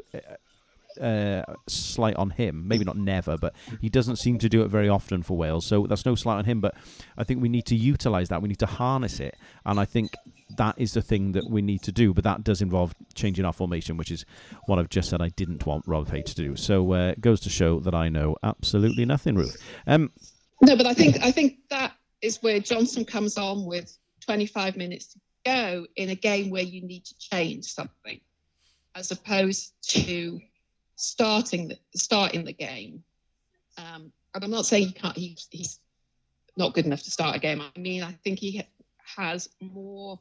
slight on him. Maybe not never, but he doesn't seem to do it very often for Wales, so that's no slight on him. But I think we need to utilise that. We need to harness it, and I think that is the thing that we need to do. But that does involve changing our formation, which is what I've just said I didn't want Rob Page to do. So it goes to show that I know absolutely nothing, Ruth. No, but I think that is where Johnson comes on with 25 minutes to go in a game where you need to change something, as opposed to starting the game. And I'm not saying he's not good enough to start a game. I mean, I think he has more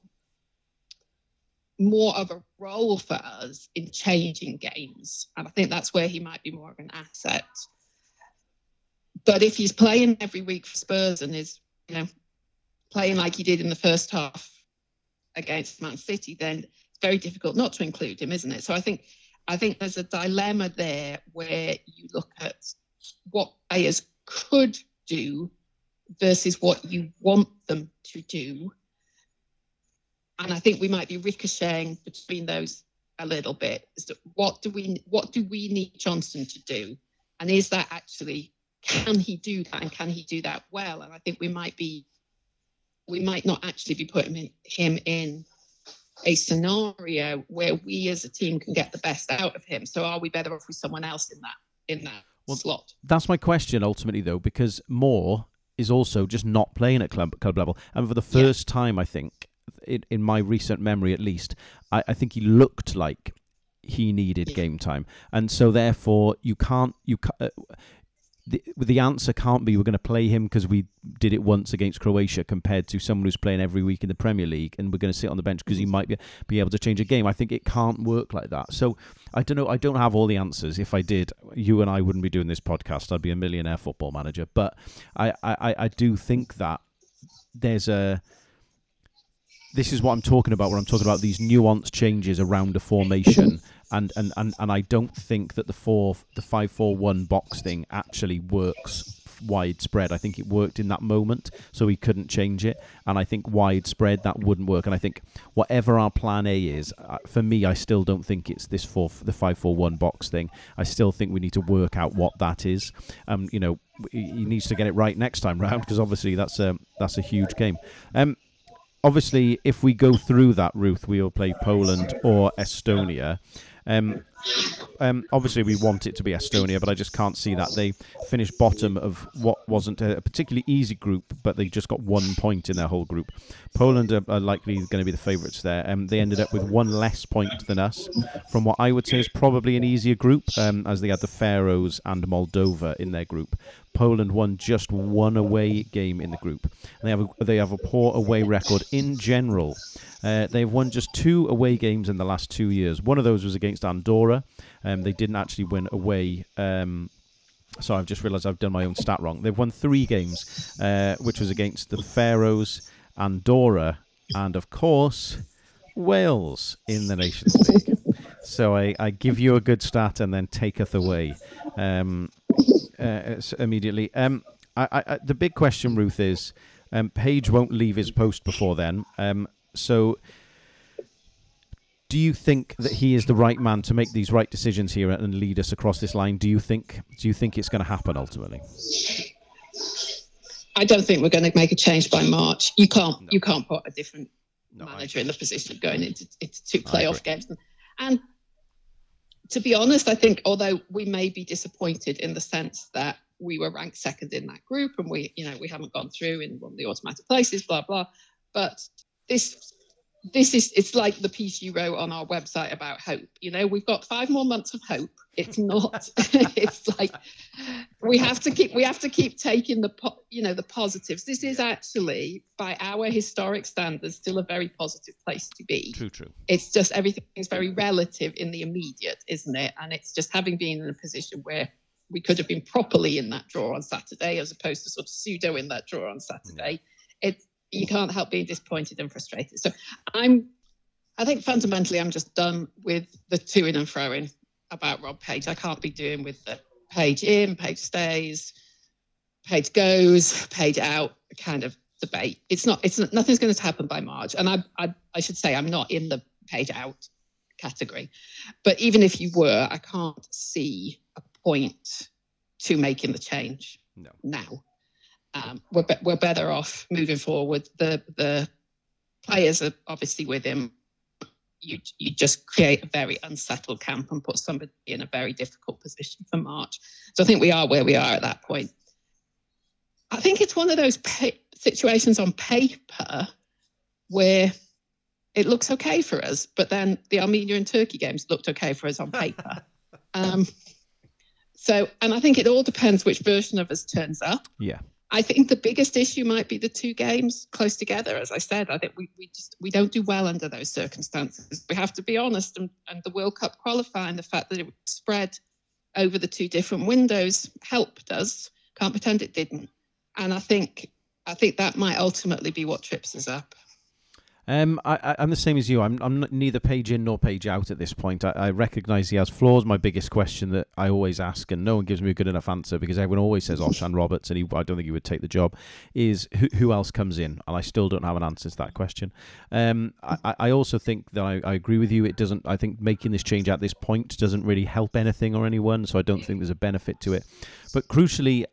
of a role for us in changing games, and I think that's where he might be more of an asset. But if he's playing every week for Spurs and is playing like he did in the first half against Man City, then it's very difficult not to include him, isn't it? So I think there's a dilemma there where you look at what players could do versus what you want them to do. And I think we might be ricocheting between those a little bit. So what do we need Johnson to do? And is that actually, can he do that, and can he do that well? And I think we might not actually be putting him in a scenario where we as a team can get the best out of him. So are we better off with someone else in that slot? That's my question ultimately, though, because Moore is also just not playing at club level. And for the first time, I think, in my recent memory at least, I think he looked like he needed game time. And so therefore, the answer can't be we're going to play him because we did it once against Croatia compared to someone who's playing every week in the Premier League and we're going to sit on the bench because he might be able to change a game. I think it can't work like that. So I don't know. I don't have all the answers. If I did, you and I wouldn't be doing this podcast. I'd be a millionaire football manager. But I do think that this is what I'm talking about when I'm talking about these nuanced changes around a formation. And I don't think that the 5-4-1 box thing actually works widespread. I think it worked in that moment, so we couldn't change it. And I think widespread that wouldn't work. And I think whatever our plan A is, for me, I still don't think it's the 5-4-1 box thing. I still think we need to work out what that is. He needs to get it right next time round because obviously that's a huge game. Obviously, if we go through that, Ruth, we will play Poland or Estonia. Obviously, we want it to be Estonia, but I just can't see that. They finished bottom of what wasn't a particularly easy group, but they just got 1 point in their whole group. Poland are likely going to be the favourites there. They ended up with one less point than us from what I would say is probably an easier group, as they had the Faroes and Moldova in their group. Poland won just one away game in the group. And they have a poor away record in general. They've won just 2 away games in the last 2 years. One of those was against Andorra. They didn't actually win away. So I've just realised I've done my own stat wrong. They've won 3 games, which was against the Faroes, Andorra, and of course, Wales in the Nations League. So I give you a good start and then taketh away immediately. The big question, Ruth, is Page won't leave his post before then. So do you think that he is the right man to make these right decisions here and lead us across this line? Do you think it's going to happen ultimately? I don't think we're going to make a change by March. You can't put a different manager in the position of going into 2 playoff games. And to be honest, I think although we may be disappointed in the sense that we were ranked second in that group and we haven't gone through in one of the automatic places, blah, blah. But it's like the piece you wrote on our website about hope. We've got 5 more months of hope. It's not, it's like, we have to keep taking the positives. This is actually, by our historic standards, still a very positive place to be. True. It's just everything is very relative in the immediate, isn't it? And it's just having been in a position where we could have been properly in that draw on Saturday, as opposed to sort of pseudo in that draw on Saturday. You can't help being disappointed and frustrated. So I think fundamentally I'm just done with the to-ing and fro-ing about Rob Page. I can't be doing with the Page in, Page stays, Page goes, Page out kind of debate. Nothing's going to happen by March. And I should say I'm not in the Page out category. But even if you were, I can't see a point to making the change now. We're better off moving forward. The players are obviously with him. You just create a very unsettled camp and put somebody in a very difficult position for March. So I think we are where we are at that point. I think it's one of those situations on paper where it looks okay for us, but then the Armenia and Turkey games looked okay for us on paper. And I think it all depends which version of us turns up. Yeah. I think the biggest issue might be the 2 games close together. As I said, I think we don't do well under those circumstances. We have to be honest, and the World Cup qualifying, the fact that it was spread over the 2 different windows helped us. Can't pretend it didn't. And I think that might ultimately be what trips us up. I'm the same as you. I'm neither page in nor page out at this point. I recognise he has flaws. My biggest question that I always ask, and no one gives me a good enough answer because everyone always says Oshan Roberts, and I don't think he would take the job, is who else comes in? And I still don't have an answer to that question. I also think that I agree with you. It doesn't. I think making this change at this point doesn't really help anything or anyone, so I don't think there's a benefit to it. But crucially,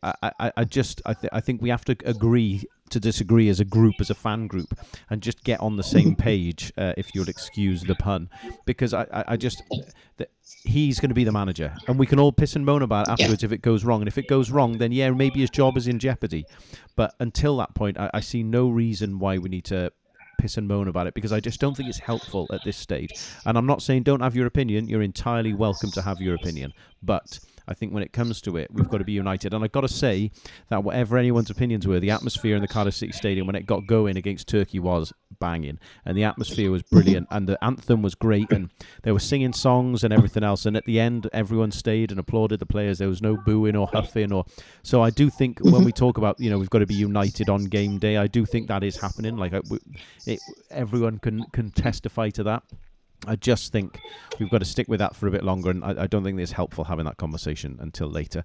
I think we have to agree to disagree as a group, as a fan group, and just get on the same page, if you'll excuse the pun, because I just he's going to be the manager, and we can all piss and moan about it afterwards if it goes wrong. And if it goes wrong, then yeah, maybe his job is in jeopardy. But until that point, I see no reason why we need to piss and moan about it, because I just don't think it's helpful at this stage. And I'm not saying don't have your opinion. You're entirely welcome to have your opinion, but I think when it comes to it, we've got to be united. And I've got to say that whatever anyone's opinions were, the atmosphere in the Cardiff City Stadium when it got going against Turkey was banging. And the atmosphere was brilliant. And the anthem was great. And they were singing songs and everything else. And at the end, everyone stayed and applauded the players. There was no booing or huffing. So I do think when we talk about, we've got to be united on game day, I do think that is happening. Like everyone can testify to that. I just think we've got to stick with that for a bit longer, and I don't think it's helpful having that conversation until later.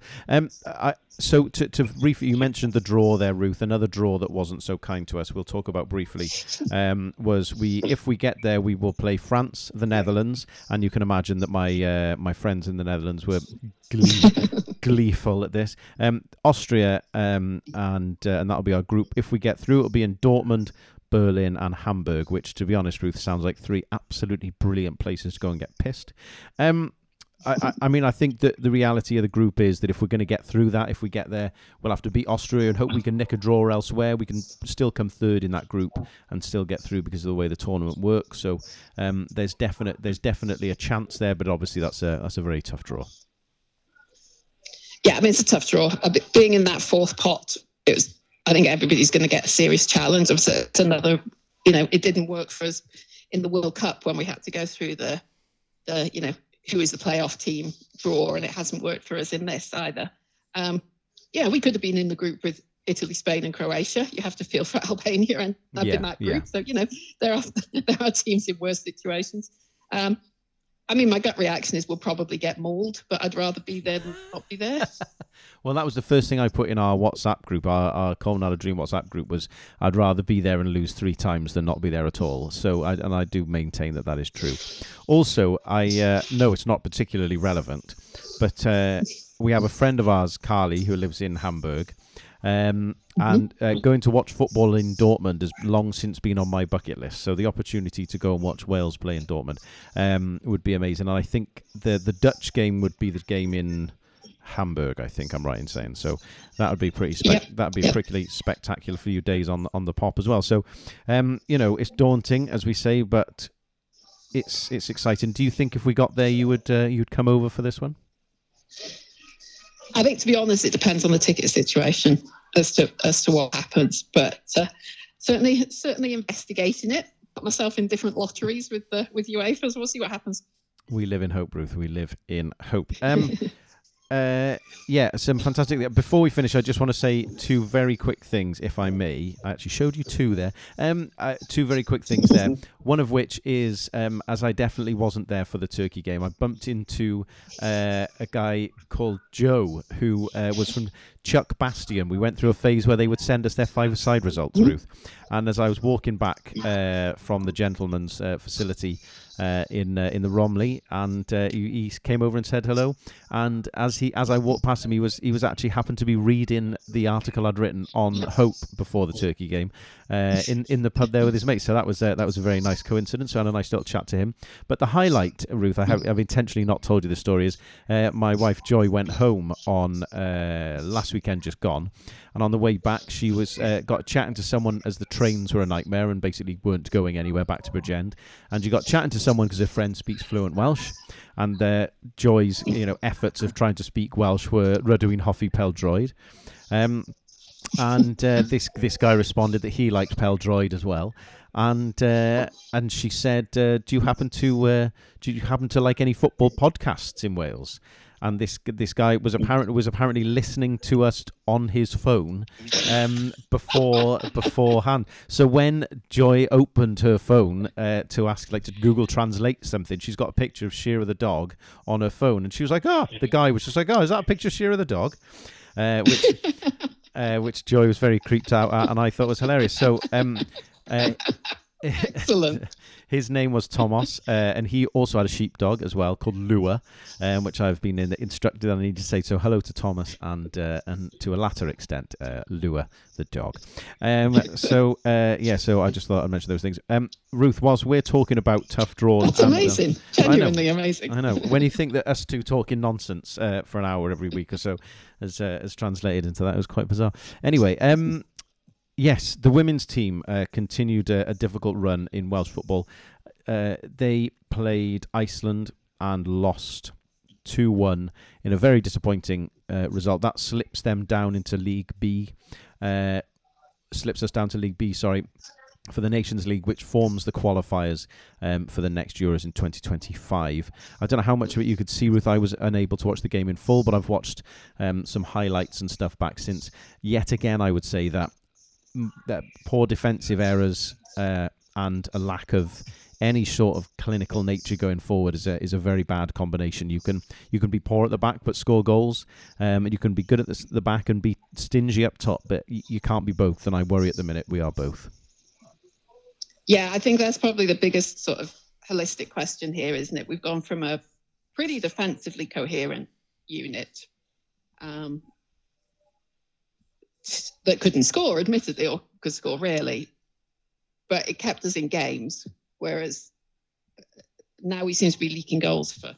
So to briefly, you mentioned the draw there, Ruth. Another draw that wasn't so kind to us, we'll talk about briefly, was if we get there, we will play France, the Netherlands, and you can imagine that my friends in the Netherlands were gleeful at this. Austria, and that'll be our group. If we get through, it'll be in Dortmund, Berlin and Hamburg, which, to be honest, Ruth, sounds like three absolutely brilliant places to go and get pissed. I mean, I think that the reality of the group is that if we're going to get through that, if we get there, we'll have to beat Austria and hope we can nick a draw elsewhere. We can still come third in that group and still get through because of the way the tournament works. So there's definitely a chance there, but obviously that's a very tough draw. Yeah, I mean, it's a tough draw. Being in that fourth pot, I think everybody's going to get a serious challenge. It's another, it didn't work for us in the World Cup when we had to go through the who is the playoff team draw, and it hasn't worked for us in this either. We could have been in the group with Italy, Spain, and Croatia. You have to feel for Albania and up in that group. Yeah. So there are teams in worse situations. I mean, my gut reaction is we'll probably get mauled, but I'd rather be there than not be there. Well, that was the first thing I put in our WhatsApp group, our Coleman Had a Dream WhatsApp group, was I'd rather be there and lose 3 times than not be there at all. So, I do maintain that is true. Also, I know it's not particularly relevant, but we have a friend of ours, Carly, who lives in Hamburg, and going to watch football in Dortmund has long since been on my bucket list. So the opportunity to go and watch Wales play in Dortmund would be amazing. And I think the Dutch game would be the game in Hamburg, I think I'm right in saying. So that would be pretty spectacular for you days on the pop as well. So it's daunting, as we say, but it's exciting. Do you think if we got there, you'd come over for this one? I think, to be honest, it depends on the ticket situation as to what happens. But certainly investigating it. Put myself in different lotteries with UEFA, so we'll see what happens. We live in hope, Ruth. We live in hope. Some fantastic. Before we finish, I just want to say 2 very quick things, if I may. I actually showed you 2 there. 2 very quick things there. One of which is, as I definitely wasn't there for the Turkey game, I bumped into a guy called Joe, who was from Chuck Bastion. We went through a phase where they would send us their 5-a-side results, Ruth. And as I was walking back from the gentleman's facility in the Romley, and he came over and said hello. And as I walked past him, he was actually happened to be reading the article I'd written on Hope before the Turkey game in the pub there with his mates. So that was a very nice coincidence. I had a nice little chat to him. But the highlight, Ruth, I've intentionally not told you the story, is my wife Joy went home on last weekend just gone, and on the way back she was got chatting to someone as the trains were a nightmare and basically weren't going anywhere back to Bridgend, and she got chatting to someone because her friend speaks fluent Welsh, and Joy's efforts of trying to speak Welsh were Rydw i'n hoffi pêl-droed, and this guy responded that he liked pêl-droed as well. And she said, do you happen to like any football podcasts in Wales? and this guy was apparently listening to us on his phone beforehand. So when Joy opened her phone to ask, like, to Google Translate something, she's got a picture of Shearer the dog on her phone, and she was like, "Oh," the guy was just like, "Oh, is that a picture of Shearer the dog?" Which Joy was very creeped out at, and I thought was hilarious. So, Excellent. his name was Thomas, and he also had a sheepdog as well called Lua, which I've been instructed I need to say. So hello to Thomas, and to a latter extent, Lua the dog. So I just thought I'd mention those things. Ruth, whilst we're talking about tough draws, that's amazing, genuinely amazing. I know. When you think that us two talking nonsense for an hour every week or so has translated into that, it was quite bizarre. Anyway, yes, the women's team continued a difficult run in Welsh football. They played Iceland and lost 2-1 in a very disappointing result. That slips them down into League B. Slips us down to League B, for the Nations League, which forms the qualifiers for the next Euros in 2025. I don't know how much of it you could see, Ruth. I was unable to watch the game in full, but I've watched some highlights and stuff back since. Yet again, I would say that poor defensive errors and a lack of any sort of clinical nature going forward is a very bad combination. You can be poor at the back but score goals, and you can be good at the back and be stingy up top, but you can't be both. And I worry at the minute we are both. Yeah, I think that's probably the biggest sort of holistic question here, isn't it? We've gone from a pretty defensively coherent unit that couldn't score, admittedly, or could score rarely, but it kept us in games, whereas now we seem to be leaking goals for,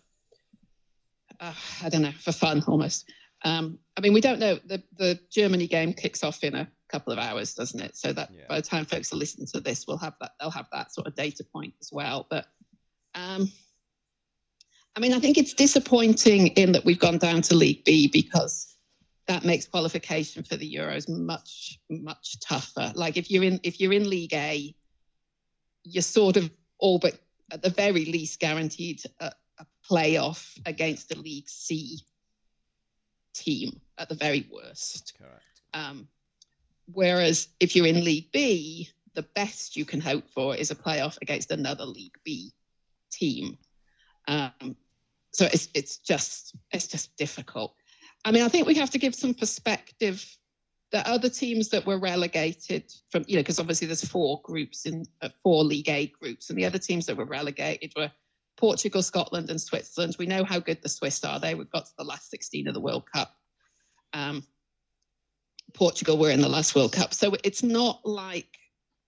for fun almost. We don't know. The Germany game kicks off in a couple of hours, doesn't it? So that by the time folks are listening to this, they'll have that sort of data point as well. But I think it's disappointing in that we've gone down to League B, because that makes qualification for the Euros much, much tougher. Like if you're in League A, you're sort of all but at the very least guaranteed a playoff against a League C team at the very worst. Correct. Whereas if you're in League B, the best you can hope for is a playoff against another League B team. So it's just difficult. I think we have to give some perspective. The other teams that were relegated from, because obviously there's four League A groups, and the other teams that were relegated were Portugal, Scotland, and Switzerland. We know how good the Swiss are. They got to the last 16 of the World Cup. Portugal were in the last World Cup. So it's not like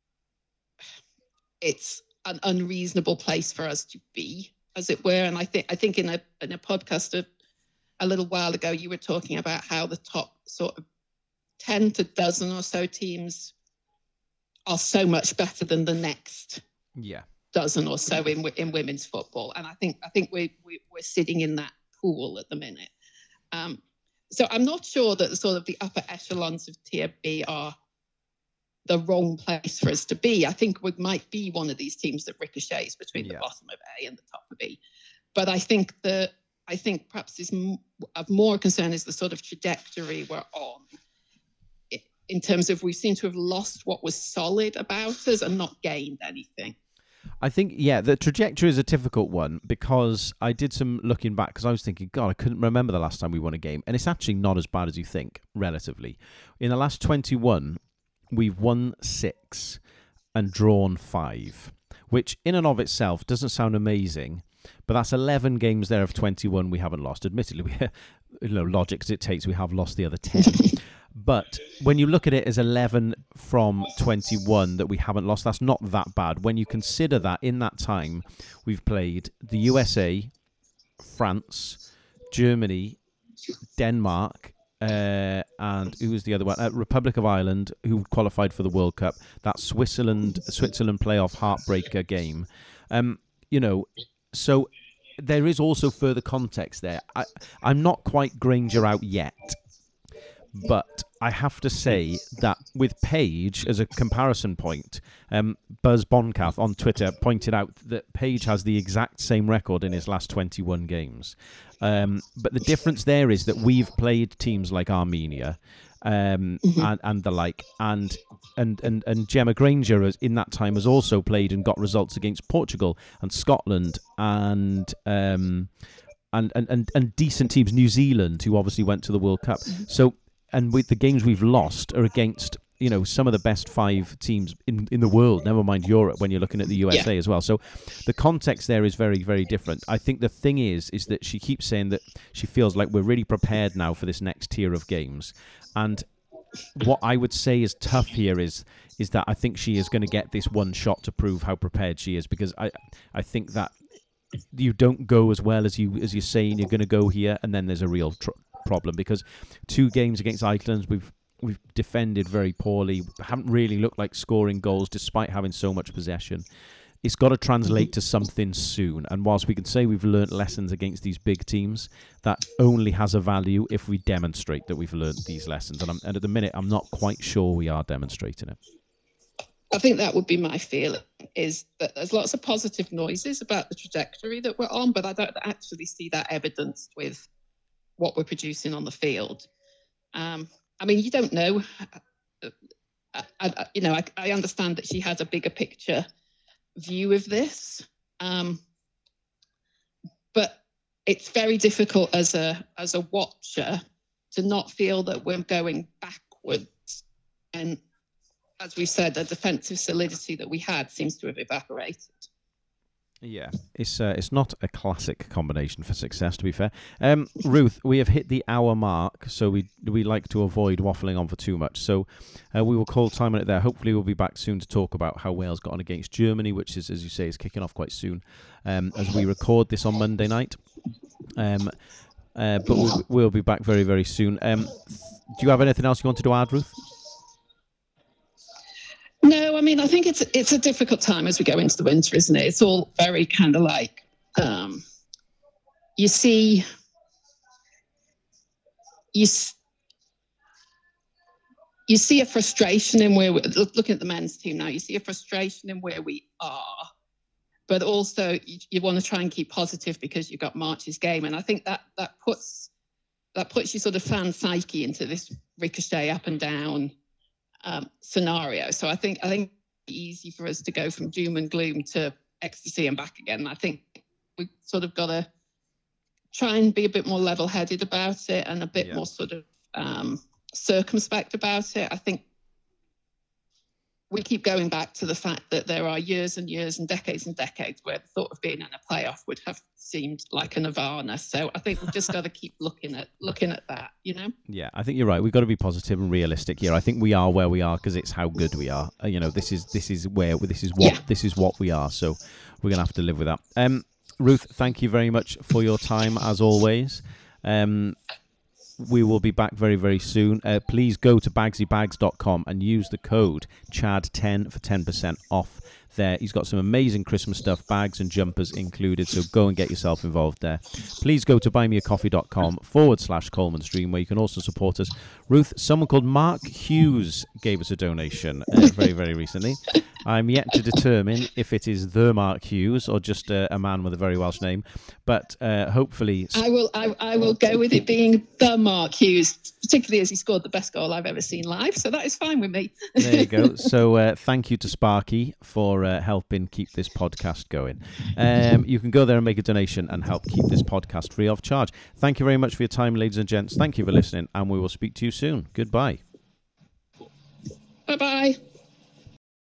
it's an unreasonable place for us to be, as it were. And I think in a podcast a little while ago, you were talking about how the top sort of 10 to dozen or so teams are so much better than the next dozen or so in women's football. And I think we're sitting in that pool at the minute. So I'm not sure that the upper echelons of Tier B are the wrong place for us to be. I think we might be one of these teams that ricochets between the bottom of A and the top of B. But I think perhaps is of more concern is the sort of trajectory we're on, in terms of we seem to have lost what was solid about us and not gained anything. I think, the trajectory is a difficult one, because I did some looking back, because I was thinking, God, I couldn't remember the last time we won a game. And it's actually not as bad as you think, relatively. In the last 21, we've won 6 and drawn 5, which in and of itself doesn't sound amazing, but that's 11 games there of 21 we haven't lost. Admittedly, logic dictates we have lost the other 10. But when you look at it as 11 from 21 that we haven't lost, that's not that bad. When you consider that in that time, we've played the USA, France, Germany, Denmark, and who was the other one? Republic of Ireland, who qualified for the World Cup. That Switzerland playoff heartbreaker game. So there is also further context there. I'm not quite Granger out yet, but I have to say that with Paige as a comparison point, Buzz Boncath on Twitter pointed out that Paige has the exact same record in his last 21 games. But the difference there is that we've played teams like Armenia and the like, and Gemma Granger in that time has also played and got results against Portugal and Scotland and decent teams, New Zealand, who obviously went to the World Cup. So. And with the games we've lost are against, some of the best 5 teams in the world, never mind Europe, when you're looking at the USA as well. So the context there is very, very different. I think the thing is that she keeps saying that she feels like we're really prepared now for this next tier of games. And what I would say is tough here is that I think she is going to get this one shot to prove how prepared she is, because I think that you don't go as well as you're saying you're going to go here, and then there's a real problem, because 2 games against Iceland we've defended very poorly, haven't really looked like scoring goals despite having so much possession. It's got to translate to something soon, and whilst we can say we've learnt lessons against these big teams, that only has a value if we demonstrate that we've learnt these lessons, and at the minute I'm not quite sure we are demonstrating it. I think that would be my feeling, is that there's lots of positive noises about the trajectory that we're on, but I don't actually see that evidenced with what we're producing on the field. You don't know. I understand that she has a bigger picture view of this, but it's very difficult as a watcher to not feel that we're going backwards. And as we said, the defensive solidity that we had seems to have evaporated. Yeah, it's not a classic combination for success, to be fair. Ruth, we have hit the hour mark, so we like to avoid waffling on for too much. So we will call time on it there. Hopefully we'll be back soon to talk about how Wales got on against Germany, which is, as you say, is kicking off quite soon as we record this on Monday night. But we'll be back very, very soon. Do you have anything else you wanted to add, Ruth? No, I think it's a difficult time as we go into the winter, isn't it? It's all very kind of like, you see a frustration in where we're looking at the men's team now. You see a frustration in where we are, but also you want to try and keep positive because you've got March's game, and I think that puts your sort of fan psyche into this ricochet up and down scenario. So I think it's easy for us to go from doom and gloom to ecstasy and back again. I think we've sort of got to try and be a bit more level-headed about it and a bit more sort of circumspect about it. I think we keep going back to the fact that there are years and years and decades where the thought of being in a playoff would have seemed like a nirvana. So I think we've just got to keep looking at that, Yeah, I think you're right. We've got to be positive and realistic here. I think we are where we are because it's how good we are. This is what we are. So we're gonna have to live with that. Ruth, thank you very much for your time as always. We will be back very, very soon. Please go to bagsybags.com and use the code CHAD10 for 10% off there. He's got some amazing Christmas stuff, bags and jumpers included, so go and get yourself involved there. Please go to buymeacoffee.com/Coleman Stream, where you can also support us. Ruth, someone called Mark Hughes gave us a donation very, very recently. I'm yet to determine if it is the Mark Hughes or just a man with a very Welsh name, but hopefully... I will go with it being the Mark Hughes, particularly as he scored the best goal I've ever seen live, so that is fine with me. There you go. So thank you to Sparky for helping keep this podcast going. You can go there and make a donation and help keep this podcast free of charge. Thank you very much for your time, ladies and gents. Thank you for listening, and we will speak to you soon. Goodbye. Bye-bye.